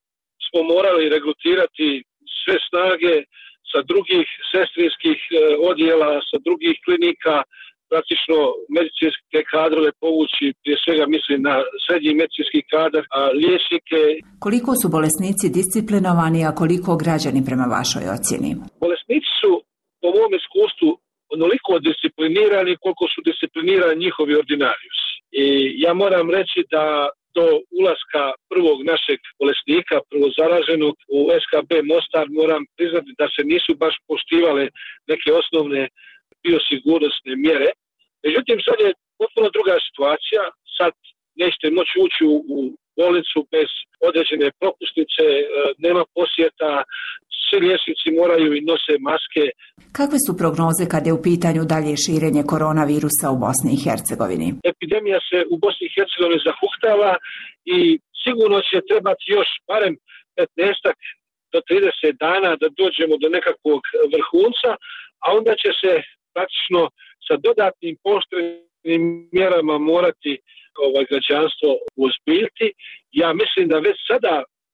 smo morali regrutirati sve snage sa drugih sestrinskih odjela, sa drugih klinika, praktično medicinske kadrove povući, prije svega mislim na srednji medicinski kadar, a liječnike. Koliko su bolesnici disciplinovani, a koliko građani prema vašoj ocjeni? Bolesnici su, po mom iskustvu, onoliko disciplinirani koliko su disciplinirani njihovi ordinariusi. I ja moram reći da do ulaska prvog našeg bolesnika, prvo zaraženog u SKB Mostar, moram priznati da se nisu baš poštivale neke osnovne biosigurnosne mjere. Međutim, sad je potpuno druga situacija. Sad nećete moći ući u bolnicu bez određene propusnice, nema posjeta, svi liječnici moraju i nose maske. Kakve su prognoze kada je u pitanju dalje širenje koronavirusa u Bosni i Hercegovini? Epidemija se u Bosni i Hercegovini zahuktava i sigurno će trebati još barem 15 do 30 dana da dođemo do nekakvog vrhunca, a onda će se praktično sa dodatnim pooštrenim mjerama morati građanstvo uozbiljiti. Ja mislim da već sada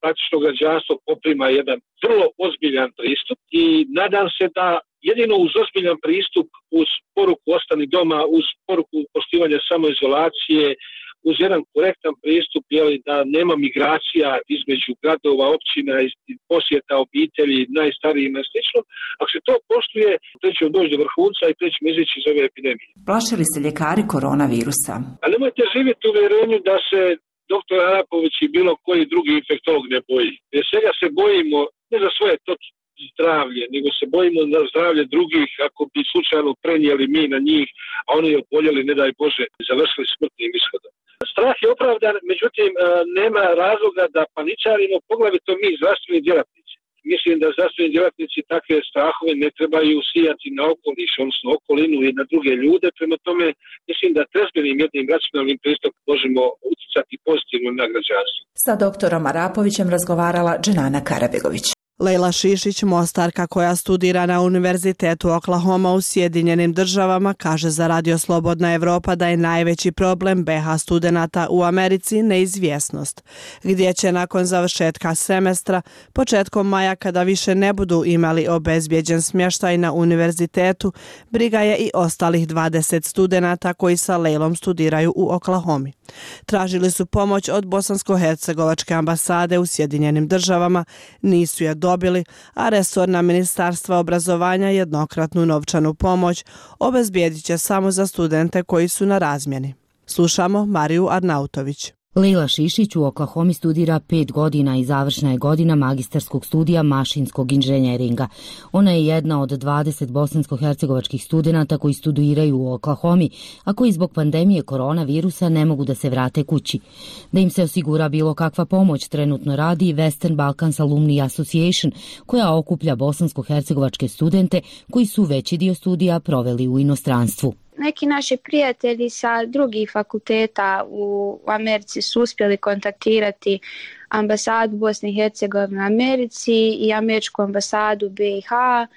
praktično građanstvo poprima jedan vrlo ozbiljan pristup i nadam se da jedino uz ozbiljan pristup, uz poruku ostani doma, uz poruku poštivanja samoizolacije, uz jedan korektan pristup, da nema migracija između gradova, općina, posjeta obitelji, najstarijima i slično. Ako se to poštuje, to ćemo doći do vrhunca i to ćemo izaći iz ove epidemije. Plaše li se ljekari koronavirusa? A nemojte živjeti u uvjerenju da se dr. Arapović i bilo koji drugi infektolog ne boji. Jer svega se bojimo ne za svoje zdravlje, nego se bojimo za zdravlje drugih ako bi slučajno prenijeli mi na njih, a oni oboljeli, ne daj Bože, završili smrtnim ishodom. Strah je opravdan, međutim nema razloga da paničarimo, poglavito mi zdravstveni djelatnici. Mislim da zdravstveni djelatnici takve strahove ne trebaju sijati na okoliš, odnosno okolinu i na druge ljude, prema tome mislim da trezvenim jednim racionalnim pristupom možemo utjecati pozitivno na građanstvo. Sa doktorom Arapovićem razgovarala Dženana Karabegović. Lejla Šišić, Mostarka koja studira na Univerzitetu Oklahoma u Sjedinjenim Državama, kaže za Radio Slobodna Evropa da je najveći problem BH studenata u Americi neizvjesnost, gdje će nakon završetka semestra, početkom maja kada više ne budu imali obezbijeđen smještaj na univerzitetu, briga je i ostalih 20 studenata koji sa Lejlom studiraju u Oklahomi. Tražili su pomoć od Bosansko-hercegovačke ambasade u Sjedinjenim Državama, nisu je dobili, a resorna ministarstva obrazovanja jednokratnu novčanu pomoć obezbijedit će samo za studente koji su na razmjeni. Slušamo Mariju Arnautović. Lejla Šišić u Oklahomi studira 5 godina i završna je godina magistarskog studija mašinskog inženjeringa. Ona je jedna od 20 bosansko-hercegovačkih studenata koji studiraju u Oklahomi, a koji zbog pandemije koronavirusa ne mogu da se vrate kući. Da im se osigura bilo kakva pomoć trenutno radi Western Balkans Alumni Association, koja okuplja bosansko-hercegovačke studente koji su veći dio studija proveli u inostranstvu. Neki naši prijatelji sa drugih fakulteta u Americi su uspjeli kontaktirati ambasadu Bosne i Hercegovine u Americi i američku ambasadu BiH.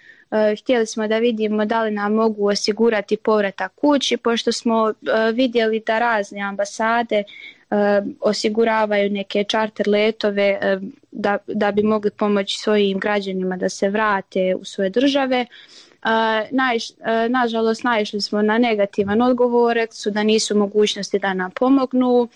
Htjeli smo da vidimo da li nam mogu osigurati povratak kući, pošto smo vidjeli da razne ambasade osiguravaju neke čarter letove da bi mogli pomoći svojim građanima da se vrate u svoje države. Nažalost, naišli smo na negativan odgovor, su da nisu mogućnosti da nam pomognu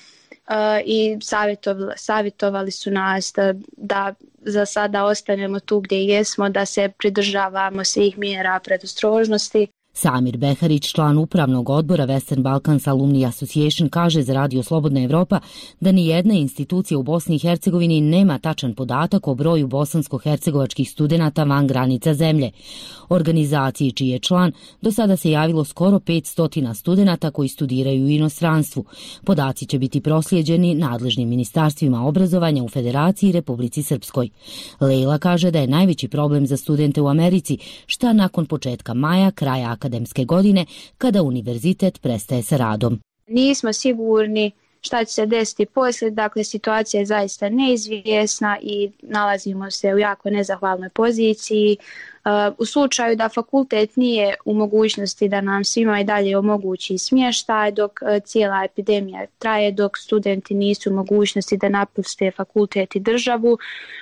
i savjetovali su nas da za sada ostanemo tu gdje jesmo, da se pridržavamo svih mjera predostrožnosti. Samir Beharić, član upravnog odbora Western Balkans Alumni Association, kaže za Radio Slobodna Evropa da ni jedna institucija u Bosni i Hercegovini nema tačan podatak o broju bosansko-hercegovačkih studenata van granica zemlje. Organizaciji čiji je član do sada se javilo skoro 500 studenata koji studiraju u inostranstvu. Podaci će biti proslijeđeni nadležnim ministarstvima obrazovanja u Federaciji i Republici Srpskoj. Lejla kaže da je najveći problem za studente u Americi šta nakon početka maja, kraja akademske godine, kada univerzitet prestaje sa radom. Nismo sigurni šta će se desiti poslije, dakle situacija je zaista neizvjesna i nalazimo se u jako nezahvalnoj poziciji. U slučaju da fakultet nije u mogućnosti da nam svima i dalje omogući smještaj dok cijela epidemija traje, dok studenti nisu u mogućnosti da napuste fakultet i državu,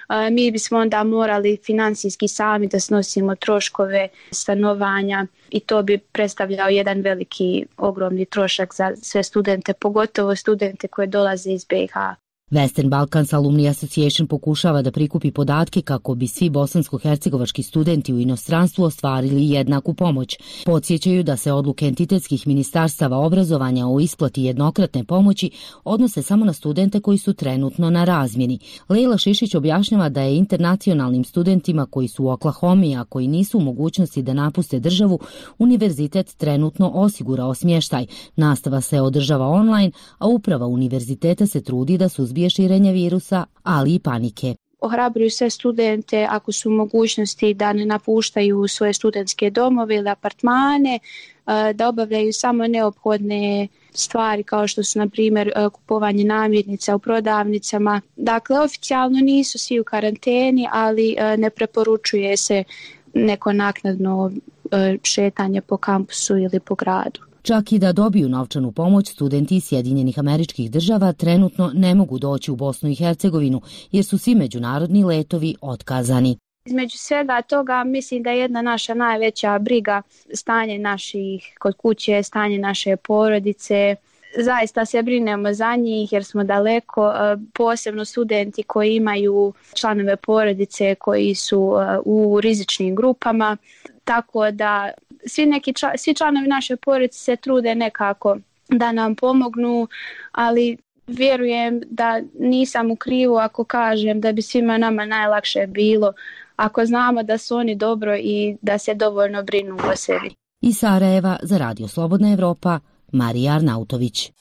mi bismo onda morali financijski sami da snosimo troškove stanovanja i to bi predstavljao jedan veliki, ogromni trošak za sve studente, pogotovo studente koje dolaze iz BiH. Western Balkans Alumni Association pokušava da prikupi podatke kako bi svi bosansko-hercegovački studenti u inostranstvu ostvarili jednaku pomoć. Podsjećaju da se odluke entitetskih ministarstava obrazovanja o isplati jednokratne pomoći odnose samo na studente koji su trenutno na razmjeni. Lejla Šišić objašnjava da je internacionalnim studentima koji su u Oklahomi, a koji nisu u mogućnosti da napuste državu, univerzitet trenutno osigurao smještaj. Nastava se održava online, a uprava univerziteta se trudi da suzbije širenje virusa, ali i panike. Ohrabruju sve studente ako su u mogućnosti da ne napuštaju svoje studentske domove ili apartmane, da obavljaju samo neophodne stvari kao što su na primjer kupovanje namirnica u prodavnicama. Dakle, oficijalno nisu svi u karanteni, ali ne preporučuje se neko naknadno šetanje po kampusu ili po gradu. Čak i da dobiju novčanu pomoć, studenti iz Sjedinjenih Američkih Država trenutno ne mogu doći u Bosnu i Hercegovinu jer su svi međunarodni letovi otkazani. Između svega toga mislim da je jedna naša najveća briga stanje naših kod kuće, stanje naše porodice. Zaista se brinemo za njih jer smo daleko, posebno studenti koji imaju članove porodice koji su u rizičnim grupama. Tako da svi članovi naše porodice se trude nekako da nam pomognu, ali vjerujem da nisam u krivu ako kažem da bi svima nama najlakše bilo ako znamo da su oni dobro i da se dovoljno brinu o sebi. Iz Sarajeva za Radio Slobodna Evropa, Marija Arnautović.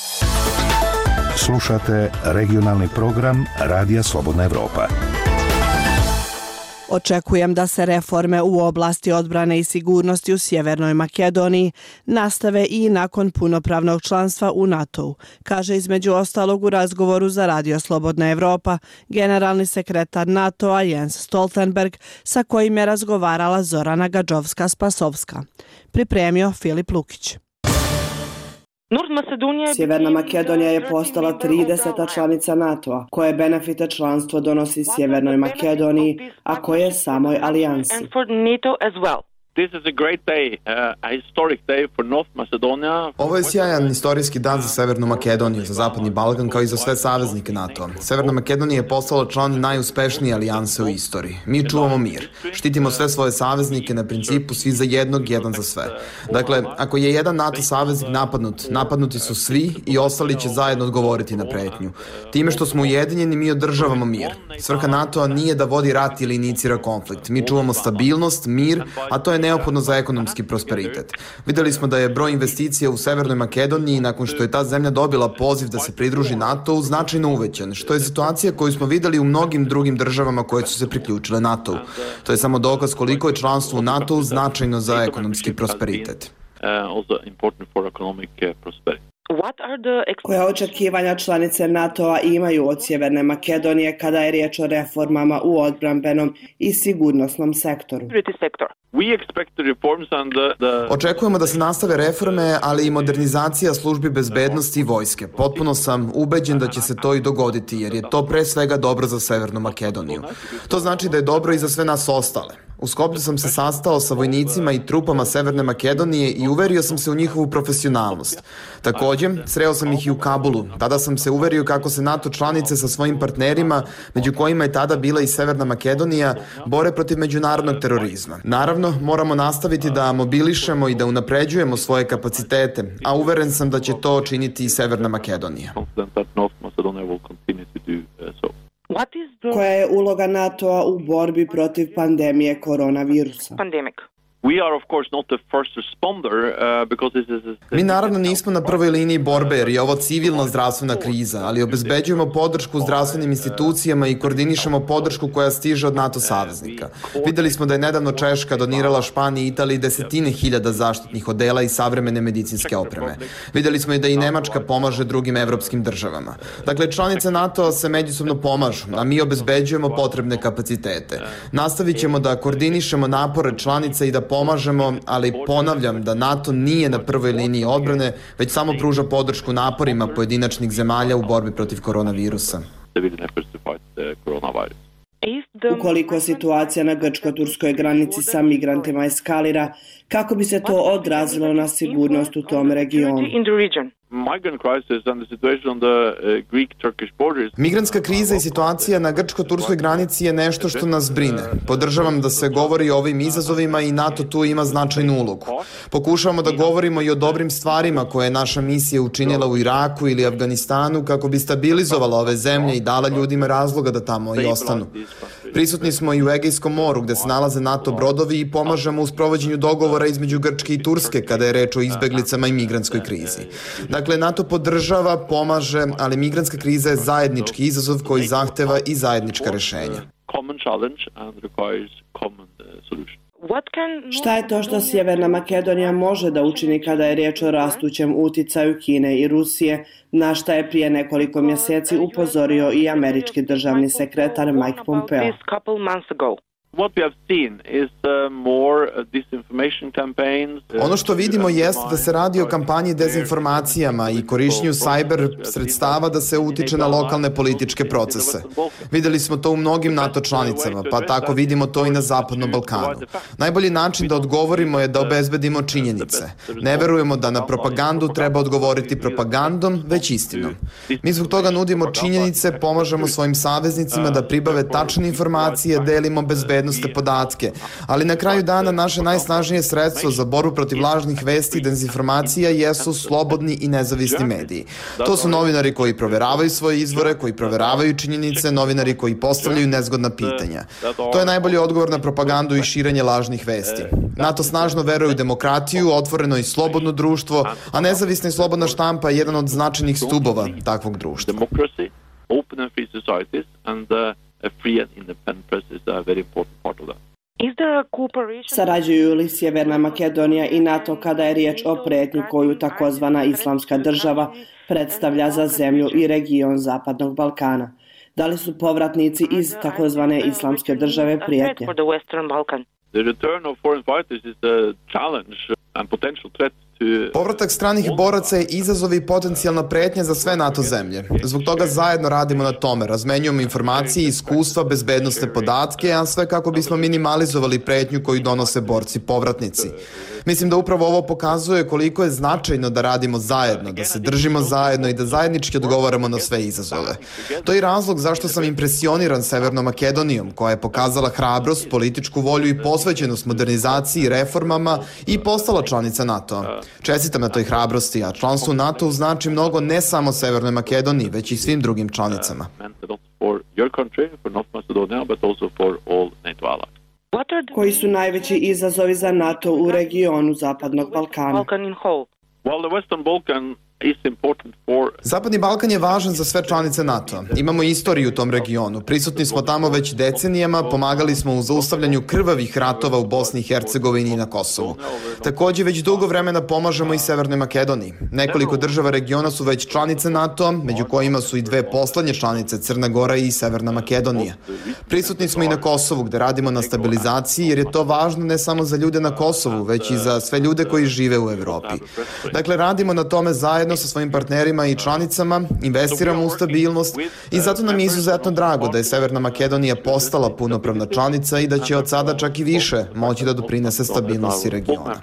Slušate regionalni program Radija Slobodna Evropa. Očekujem da se reforme u oblasti odbrane i sigurnosti u Sjevernoj Makedoniji nastave i nakon punopravnog članstva u NATO-u, kaže između ostalog u razgovoru za Radio Slobodna Evropa generalni sekretar NATO-a Jens Stoltenberg, sa kojim je razgovarala Zorana Gadžovska-Spasovska. Pripremio Filip Lukić. Sjeverna Makedonija je postala 30. članica NATO-a, koje benefite članstvo donosi Sjevernoj Makedoniji, a koje samoj alijansi. Ovo je sjajan istorijski dan za Severnu Makedoniju, za Zapadni Balkan, kao i za sve saveznike NATO. Severna Makedonija je postala član najuspešnije alijanse u istoriji. Mi čuvamo mir. Štitimo sve svoje saveznike na principu svi za jednog, jedan za sve. Dakle, ako je jedan NATO saveznik napadnut, napadnuti su svi i ostali će zajedno odgovoriti na pretnju. Time što smo ujedinjeni, mi održavamo mir. Svrha NATO-a nije da vodi rat ili inicira konflikt. Mi čuvamo stabilnost, mir, a to je neophodno za ekonomski prosperitet. Videli smo da je broj investicija u Severnoj Makedoniji nakon što je ta zemlja dobila poziv da se pridruži NATO-u značajno uvećan, što je situacija koju smo videli u mnogim drugim državama koje su se priključile NATO-u. To je samo dokaz koliko je članstvo u NATO-u značajno za ekonomski prosperitet. Koja očekivanja članice NATO-a imaju od Sjeverne Makedonije kada je riječ o reformama u odbrambenom i sigurnosnom sektoru? Očekujemo da se nastave reforme, ali i modernizacija službi bezbednosti i vojske. Potpuno sam ubeđen da će se to i dogoditi, jer je to pre svega dobro za Severnu Makedoniju. To znači da je dobro i za sve nas ostale. U Skoplju sam se sastao sa vojnicima i trupama Severne Makedonije i uverio sam se u njihovu profesionalnost. Također, sreo sam ih i u Kabulu. Tada sam se uverio kako se NATO članice sa svojim partnerima, među kojima je tada bila i Severna Makedonija, bore protiv međunarodnog terorizma. Naravno, moramo nastaviti da mobilišemo i da unapređujemo svoje kapacitete, a uveren sam da će to činiti i Severna Makedonija. Koja je uloga NATO-a u borbi protiv pandemije koronavirusa? Mi naravno nismo na prvoj liniji borbe jer je ovo civilna zdravstvena kriza, ali obezbeđujemo podršku zdravstvenim institucijama i koordinišemo podršku koja stiže od NATO saveznika. Videli smo da je nedavno Češka donirala Španiji i Italiji desetine hiljada zaštitnih odela i savremene medicinske opreme. Videli smo i da i Nemačka pomaže drugim evropskim državama. Dakle, članice NATO-a se međusobno pomažu, a mi obezbeđujemo potrebne kapacitete. Nastavit ćemo da koordinišemo napore članica i da pomažemo, ali ponavljam da NATO nije na prvoj liniji odbrane, već samo pruža podršku naporima pojedinačnih zemalja u borbi protiv koronavirusa. Ukoliko situacija na grčko-turskoj granici sa migrantima eskalira, kako bi se to odrazilo na sigurnost u tom regionu? Migrantska kriza i situacija na grčko-turskoj granici je nešto što nas brine. Podržavam da se govori o ovim izazovima i NATO tu ima značajnu ulogu. Pokušavamo da govorimo i o dobrim stvarima koje je naša misija učinila u Iraku ili Afganistanu kako bi stabilizovala ove zemlje i dala ljudima razloga da tamo i ostanu. Prisutni smo i u Egejskom moru gde se nalaze NATO brodovi i pomažemo u sprovođenju dogovora između Grčke i Turske kada je reč o izbeglicama i migrantskoj krizi. Dakle, NATO podržava, pomaže, ali migrantska kriza je zajednički izazov koji zahteva i zajednička rešenja. Šta je to što Sjeverna Makedonija može da učini kada je riječ o rastućem uticaju Kine i Rusije, na šta je prije nekoliko mjeseci upozorio i američki državni sekretar Mike Pompeo? Ono što vidimo jest da se radi o kampanji dezinformacijama i korišćenju cyber sredstava da se utiče na lokalne političke procese. Videli smo to u mnogim NATO članicama, pa tako vidimo to i na Zapadnom Balkanu. Najbolji način da odgovorimo je da obezbedimo činjenice. Ne verujemo da na propagandu treba odgovoriti propagandom, već istinom. Mi zbog toga nudimo činjenice, pomažemo svojim saveznicima da pribave tačne informacije, delimo bezbednosne podatke, ali na kraju dana naše najsnažnije sredstvo za borbu protiv lažnih vesti i dezinformacija jesu slobodni i nezavisni mediji. To su novinari koji proveravaju svoje izvore, koji proveravaju činjenice, novinari koji postavljaju nezgodna pitanja. To je najbolji odgovor na propagandu i širenje lažnih vesti. NATO snažno veruje u demokratiju, otvoreno i slobodno društvo, a nezavisna i slobodna štampa je jedan od značajnih stubova takvog društva. Sarađuju li Sjeverna Makedonija i NATO kada je riječ o pretnji koju takozvana Islamska država predstavlja za zemlju i region Zapadnog Balkana? Da li su povratnici iz takozvane Islamske države prijetnje? Povratak stranih boraca je izazov i potencijalna pretnja za sve NATO zemlje. Zbog toga zajedno radimo na tome, razmenjujemo informacije, iskustva, bezbednosne podatke, a sve kako bismo minimalizovali pretnju koju donose borci povratnici. Mislim da upravo ovo pokazuje koliko je značajno da radimo zajedno, da se držimo zajedno i da zajednički odgovaramo na sve izazove. To je razlog zašto sam impresioniran Severnom Makedonijom, koja je pokazala hrabrost, političku volju i posvećenost modernizaciji i reformama i postala članica NATO-a. Čestitam na toj hrabrosti, a članstvo u NATO znači mnogo ne samo Severnoj Makedoniji, već i svim drugim članicama. Koji su najveći izazovi za NATO u regionu Zapadnog Balkana? Zapadni Balkan je važan za sve članice NATO. Imamo istoriju u tom regionu. Prisutni smo tamo već decenijama, pomagali smo u zaustavljanju krvavih ratova u Bosni i Hercegovini i na Kosovu. Također već dugo vremena pomažemo i Severnoj Makedoniji. Nekoliko država regiona su već članice NATO, među kojima su i dve poslednje članice, Crna Gora i Severna Makedonija. Prisutni smo i na Kosovu, gde radimo na stabilizaciji, jer je to važno ne samo za ljude na Kosovu, već i za sve ljude koji žive u Evropi. Dakle, radimo na tome zajedno sa svojim partnerima i članicama, investiramo u stabilnost i zato nam je izuzetno drago da je Severna Makedonija postala punopravna članica i da će od sada čak i više moći da doprinese stabilnosti regiona.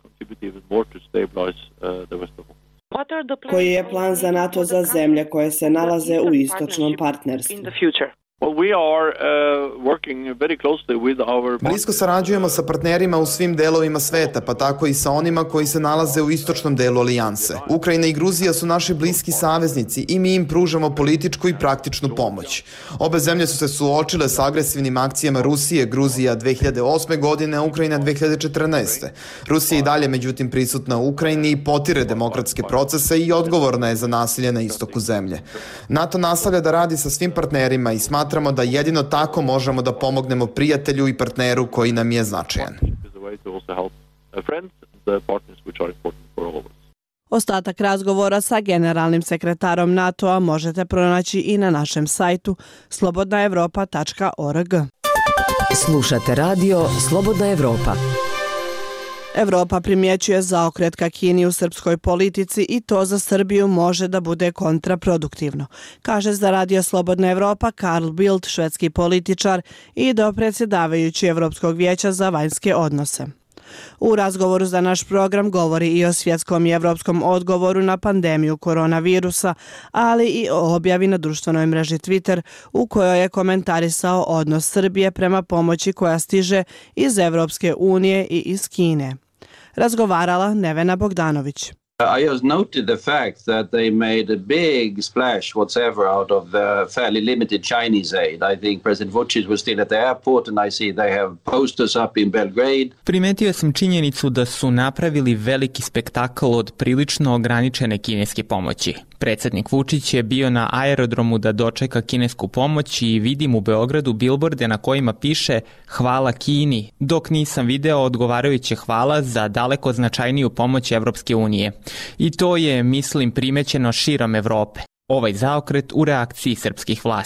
Koji je plan za NATO za zemlje koje se nalaze u istočnom partnerstvu? Blisko sarađujemo sa partnerima u svim delovima sveta, pa tako i sa onima koji se nalaze u istočnom delu alijanse. Ukrajina i Gruzija su naši bliski saveznici i mi im pružamo političku i praktičnu pomoć. Obe zemlje su se suočile sa agresivnim akcijama Rusije, Gruzija 2008. godine, a Ukrajina 2014. Rusija i dalje međutim prisutna u Ukrajini i potire demokratske procese i odgovorna je za nasilje na istoku zemlje. NATO nastavlja da radi sa svim partnerima i smatramo da jedino tako možemo da pomognemo prijatelju i partneru koji nam je značajan. Ostatak razgovora sa generalnim sekretarom NATO-a možete pronaći i na našem sajtu slobodnaevropa.org. Slušate radio Slobodna Evropa. Evropa primjećuje zaokret ka Kini u srpskoj politici i to za Srbiju može da bude kontraproduktivno, kaže za radio Slobodna Evropa Carl Bildt, švedski političar i dopredsjedavajući Evropskog vijeća za vanjske odnose. U razgovoru za naš program govori i o svjetskom i evropskom odgovoru na pandemiju koronavirusa, ali i o objavi na društvenoj mreži Twitter u kojoj je komentarisao odnos Srbije prema pomoći koja stiže iz Evropske unije i iz Kine. Razgovarala Nevena Bogdanović. I have noted the fact that they made a big splash whatsoever out of the fairly limited Chinese aid. I think President Vučić was still at the airport and I see they have posters up in Belgrade. Primetio sam činjenicu da su napravili veliki spektakl od prilično ograničene kineske pomoći. Predsjednik Vučić je bio na aerodromu da dočeka kinesku pomoć i vidim u Beogradu bilborde na kojima piše hvala Kini, dok nisam video odgovarajuće hvala za daleko značajniju pomoć Evropske unije. I to je, mislim, primećeno širom Evrope. Ovaj zaokret u reakciji srpskih vlasti.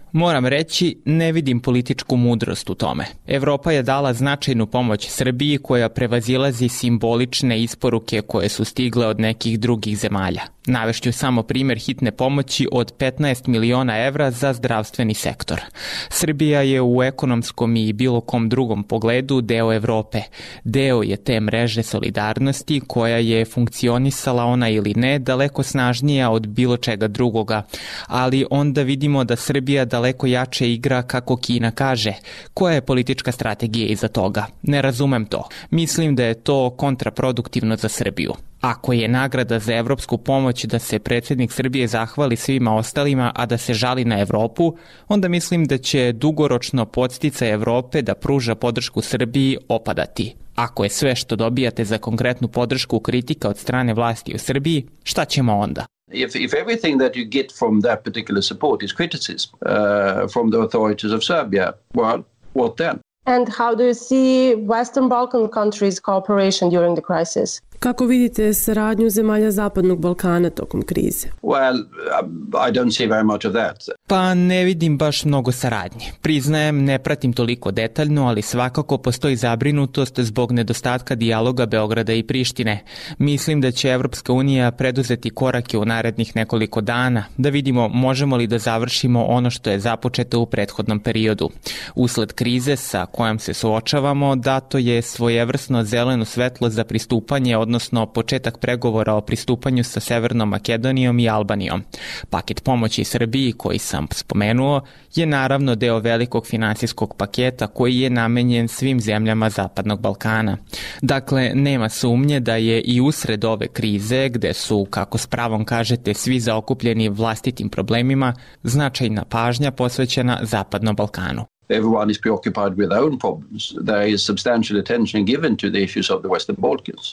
Moram reći, ne vidim političku mudrost u tome. Evropa je dala značajnu pomoć Srbiji koja prevazilazi simbolične isporuke koje su stigle od nekih drugih zemalja. Navešću samo primjer hitne pomoći od 15 miliona evra za zdravstveni sektor. Srbija je u ekonomskom i bilo kom drugom pogledu deo Evrope. Deo je te mreže solidarnosti koja je funkcionisala, ona ili ne, daleko snažnija od bilo čega drugoga. Ali onda vidimo da Srbija daleko jače igra kako Kina kaže. Koja je politička strategija iza toga? Ne razumem to. Mislim da je to kontraproduktivno za Srbiju. Ako je nagrada za evropsku pomoć da se predsjednik Srbije zahvali svima ostalima, a da se žali na Evropu, onda mislim da će dugoročno podsticaj Evrope da pruža podršku Srbiji opadati. Ako je sve što dobijate za konkretnu podršku kritika od strane vlasti u Srbiji, šta ćemo onda? If everything that you get from that particular support is criticism from the authorities of Serbia, well, what then? And how do you see Western Balkan countries' cooperation during the crisis? Kako vidite saradnju zemalja Zapadnog Balkana tokom krize? Well, I don't see very much of that. Pa ne vidim baš mnogo saradnje. Priznajem, ne pratim toliko detaljno, ali svakako postoji zabrinutost zbog nedostatka dijaloga Beograda i Prištine. Mislim da će Evropska unija preduzeti korake u narednih nekoliko dana, da vidimo možemo li da završimo ono što je započeto u prethodnom periodu. Usled krize sa kojom se suočavamo, dato je svojevrsno zeleno svetlo za pristupanje, odnosno početak pregovora o pristupanju sa Severnom Makedonijom i Albanijom. Paket pomoći Srbiji koji sam spomenuo je naravno deo velikog finansijskog paketa koji je namenjen svim zemljama Zapadnog Balkana. Dakle, nema sumnje da je i usred ove krize, gde su, kako s pravom kažete, svi zaokupljeni vlastitim problemima, značajna pažnja posvećena Zapadnom Balkanu. Everyone is preoccupied with their own problems. There is substantial attention given to the issues of the Western Balkans.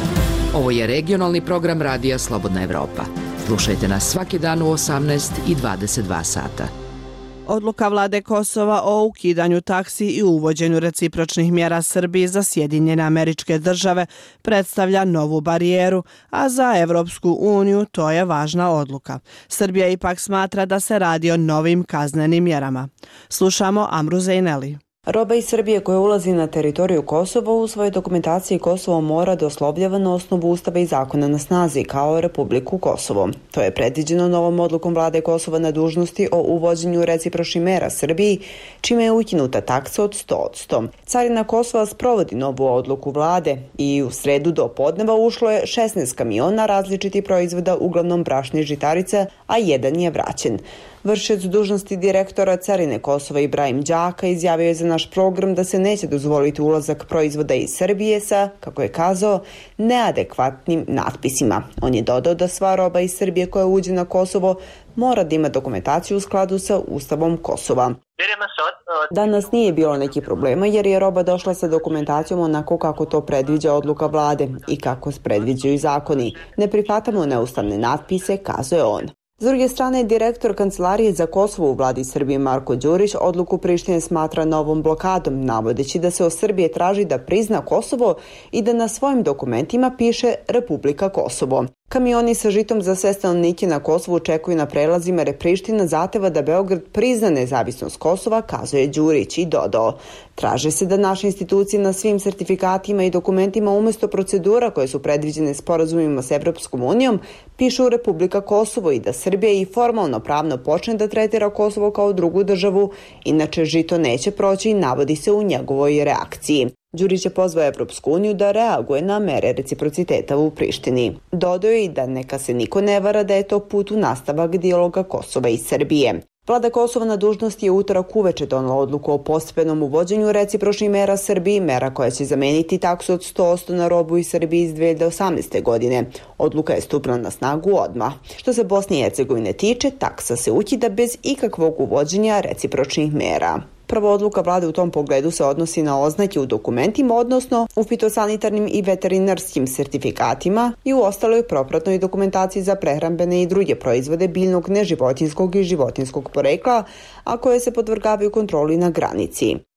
Ovo je regionalni program Radija Slobodna Evropa. Slušajte nas svaki dan u 18 i 22 sata. Odluka vlade Kosova o ukidanju taksi i uvođenju recipročnih mjera Srbiji za Sjedinjene Američke Države predstavlja novu barijeru, a za Evropsku uniju to je važna odluka. Srbija ipak smatra da se radi o novim kaznenim mjerama. Slušamo Amru Zejneli. Roba iz Srbije koja ulazi na teritoriju Kosova u svojoj dokumentaciji Kosovo mora da oslovljava na osnovu Ustava i zakona na snazi kao Republiku Kosovo. To je predviđeno novom odlukom vlade Kosova na dužnosti o uvođenju recipročnih mera Srbiji, čime je ukinuta taksa od 100%. Carina Kosova sprovodi novu odluku vlade i u sredu do podneva ušlo je 16 kamiona različitih proizvoda, uglavnom brašna i žitarica, a jedan je vraćen. Vršilac dužnosti direktora Carine Kosova Ibrahim Đaka izjavio je za naš program da se neće dozvoliti ulazak proizvoda iz Srbije sa, kako je kazao, neadekvatnim natpisima. On je dodao da sva roba iz Srbije koja uđe na Kosovo mora da ima dokumentaciju u skladu sa Ustavom Kosova. Danas nije bilo nekih problema jer je roba došla sa dokumentacijom onako kako to predviđa odluka vlade i kako predviđaju zakoni. Ne prihvatamo neustavne natpise, kazao je on. S druge strane, direktor Kancelarije za Kosovo u vladi Srbije Marko Đurić odluku Prištine smatra novom blokadom, navodeći da se od Srbije traži da prizna Kosovo i da na svojim dokumentima piše Republika Kosovo. Kamioni sa žitom za sve stanovnike na Kosovu čekuju na prelazima jer Priština zahteva da Beograd prizna nezavisnost Kosova, kazuje Đurić i dodao. Traže se da naše institucije na svim sertifikatima i dokumentima umjesto procedura koje su predviđene sporazumima s Evropskom unijom pišu Republika Kosovo i da Srbija i formalno pravno počne da tretira Kosovo kao drugu državu, inače žito neće proći, navodi se u njegovoj reakciji. Đurić je pozvao Evropsku uniju da reaguje na mere reciprociteta u Prištini. Dodao je i da neka se niko ne vara da je to put u nastavak dijaloga Kosova i Srbije. Vlada Kosova na dužnosti je utorak uveče donela odluku o postepenom uvođenju recipročnih mera Srbiji, mera koja će zameniti taksu od 100% na robu iz Srbije iz 2018. godine. Odluka je stupila na snagu odmah. Što se Bosne i Hercegovine tiče, taksa se ukida bez ikakvog uvođenja recipročnih mera. Prva odluka vlade u tom pogledu se odnosi na oznake u dokumentima, odnosno u fitosanitarnim i veterinarskim sertifikatima i u ostaloj propratnoj dokumentaciji za prehrambene i druge proizvode biljnog, neživotinskog i životinskog porekla, a koje se podvrgavaju kontroli na granici.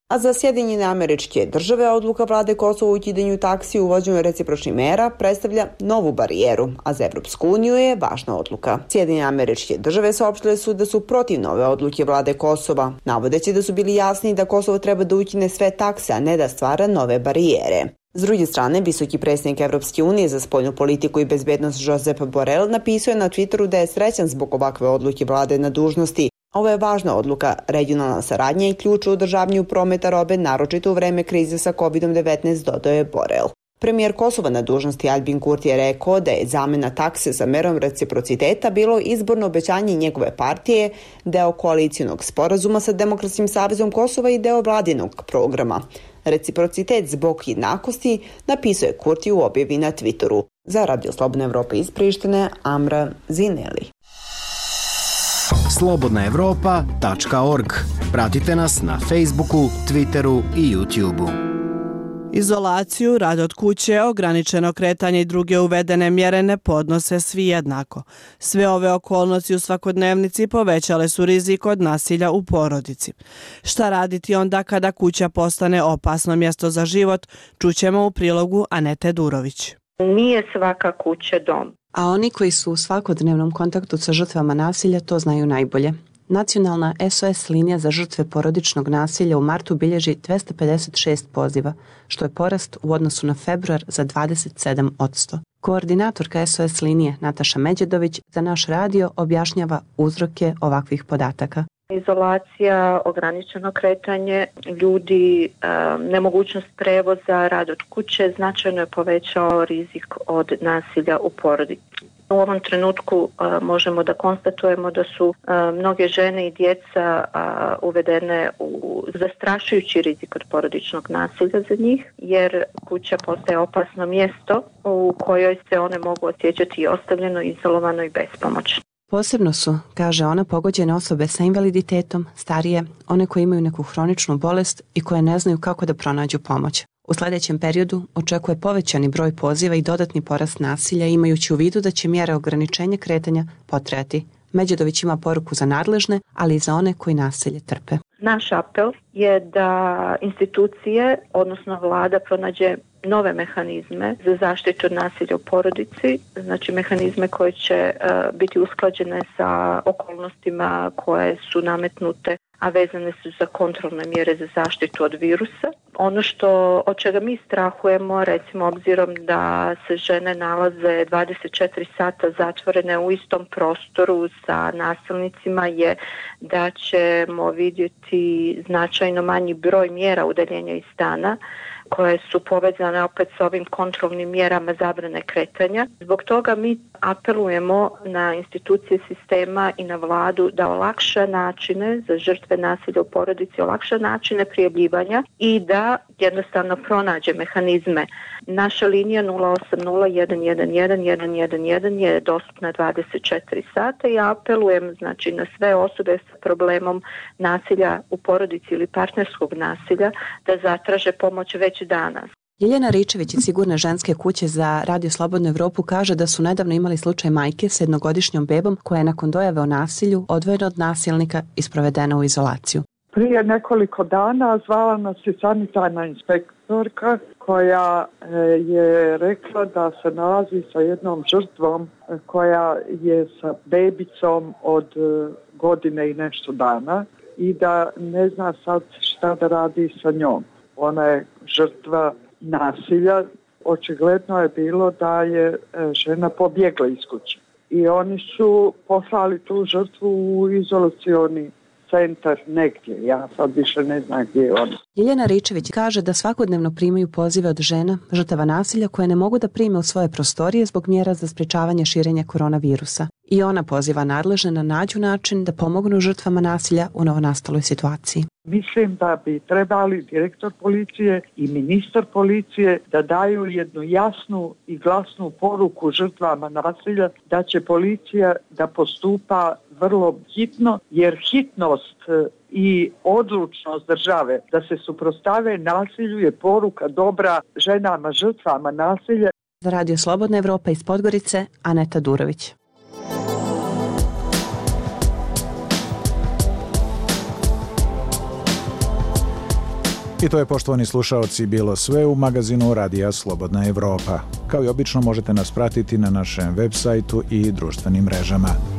A za Sjedinjene Američke Države odluka vlade Kosova o ukidanju taksi i uvođenju recipročnih mera predstavlja novu barijeru, a za Evropsku uniju je važna odluka. Sjedinjene Američke Države saopštile su da su protiv nove odluke vlade Kosova, navodeći da su bili jasni da Kosovo treba da ukine sve takse, a ne da stvara nove barijere. S druge strane, visoki predstavnik Evropske unije za spoljnu politiku i bezbednost Josep Borrell napisao je na Twitteru da je srećan zbog ovakve odluke vlade na dužnosti. Ovo je važna odluka, regionalna saradnja i ključ u održavanju prometa robe, naročito u vreme krize sa COVID-19, dodao je Borrell. Premijer Kosova na dužnosti Albin Kurti je rekao da je zamena takse sa merom reciprociteta bilo izborno obećanje njegove partije, deo koalicijonog sporazuma sa Demokratskim savezom Kosova i deo vladinog programa. Reciprocitet zbog jednakosti, napisao je Kurti u objavi na Twitteru. Za Radio Slobodna Evropa iz Prištine, Amra Zineli. slobodnaevropa.org. Pratite nas na Facebooku, Twitteru i YouTubeu. Izolaciju, rad od kuće, ograničeno kretanje i druge uvedene mjere ne podnose svi jednako. Sve ove okolnosti u svakodnevnici povećale su rizik od nasilja u porodici. Šta raditi onda kada kuća postane opasno mjesto za život, čućemo u prilogu Anete Durović. Nije svaka kuća dom. A oni koji su u svakodnevnom kontaktu sa žrtvama nasilja to znaju najbolje. Nacionalna SOS linija za žrtve porodičnog nasilja u martu bilježi 256 poziva, što je porast u odnosu na februar za 27%. Koordinatorka SOS linije Nataša Međedović za naš radio objašnjava uzroke ovakvih podataka. Izolacija, ograničeno kretanje ljudi, nemogućnost prevoza, rad od kuće značajno je povećao rizik od nasilja u porodici. U ovom trenutku možemo da konstatujemo da su mnoge žene i djeca uvedene u zastrašujući rizik od porodičnog nasilja za njih, jer kuća postaje opasno mjesto u kojoj se one mogu osjećati ostavljeno, izolovano i bespomoćno. Posebno su, kaže ona, pogođene osobe sa invaliditetom, starije, one koje imaju neku hroničnu bolest i koje ne znaju kako da pronađu pomoć. U sljedećem periodu očekuje povećani broj poziva i dodatni porast nasilja, imajući u vidu da će mjere ograničenja kretanja potrajati. Međedović ima poruku za nadležne, ali i za one koji nasilje trpe. Naš apel je da institucije, odnosno vlada, pronađe nove mehanizme za zaštitu od nasilja u porodici, znači mehanizme koje će biti usklađene sa okolnostima koje su nametnute, a vezane su za kontrolne mjere za zaštitu od virusa. Ono od čega mi strahujemo, recimo obzirom da se žene nalaze 24 sata zatvorene u istom prostoru sa nasilnicima, je da ćemo vidjeti značajno manji broj mjera udaljenja iz stana, koje su povezane opet s ovim kontrolnim mjerama zabrane kretanja. Zbog toga mi apelujemo na institucije sistema i na vladu da olakša načine za žrtve nasilja u porodici, olakša načine prijavljivanja i da jednostavno pronađe mehanizme. Naša linija 080-111-111 je dostupna 24 sata i apelujem znači na sve osobe s problemom nasilja u porodici ili partnerskog nasilja da zatraže pomoć već danas. Ljiljana Ričević iz Sigurne ženske kuće za Radio Slobodnu Evropu kaže da su nedavno imali slučaj majke s jednogodišnjom bebom koja je nakon dojave o nasilju odvojena od nasilnika i sprovedena u izolaciju. Prije nekoliko dana zvala nas je sanitarna inspektorka koja je rekla da se nalazi sa jednom žrtvom koja je sa bebicom od godine i nešto dana i da ne zna sad šta da radi sa njom. Ona je žrtva nasilja. Očigledno je bilo da je žena pobjegla iz kuće. I oni su poslali tu žrtvu u izolacioni centar negdje. Ja sad više ne znam gdje je ona. Ljiljana Ričević kaže da svakodnevno primaju pozive od žena, žrtava nasilja koje ne mogu da prime u svoje prostorije zbog mjera za sprečavanje širenja koronavirusa. I ona poziva nadležne na nađu način da pomognu žrtvama nasilja u novonastaloj situaciji. Mislim da bi trebali direktor policije i ministar policije da daju jednu jasnu i glasnu poruku žrtvama nasilja da će policija da postupa vrlo hitno, jer hitnost i odlučnost države da se suprotstave nasilju je poruka dobra ženama žrtvama nasilja. Za Radio Slobodna Evropa iz Podgorice, Aneta Durović. I to je, poštovani slušaoci, bilo sve u magazinu Radija Slobodna Evropa. Kao i obično možete nas pratiti na našem web sajtu i društvenim mrežama.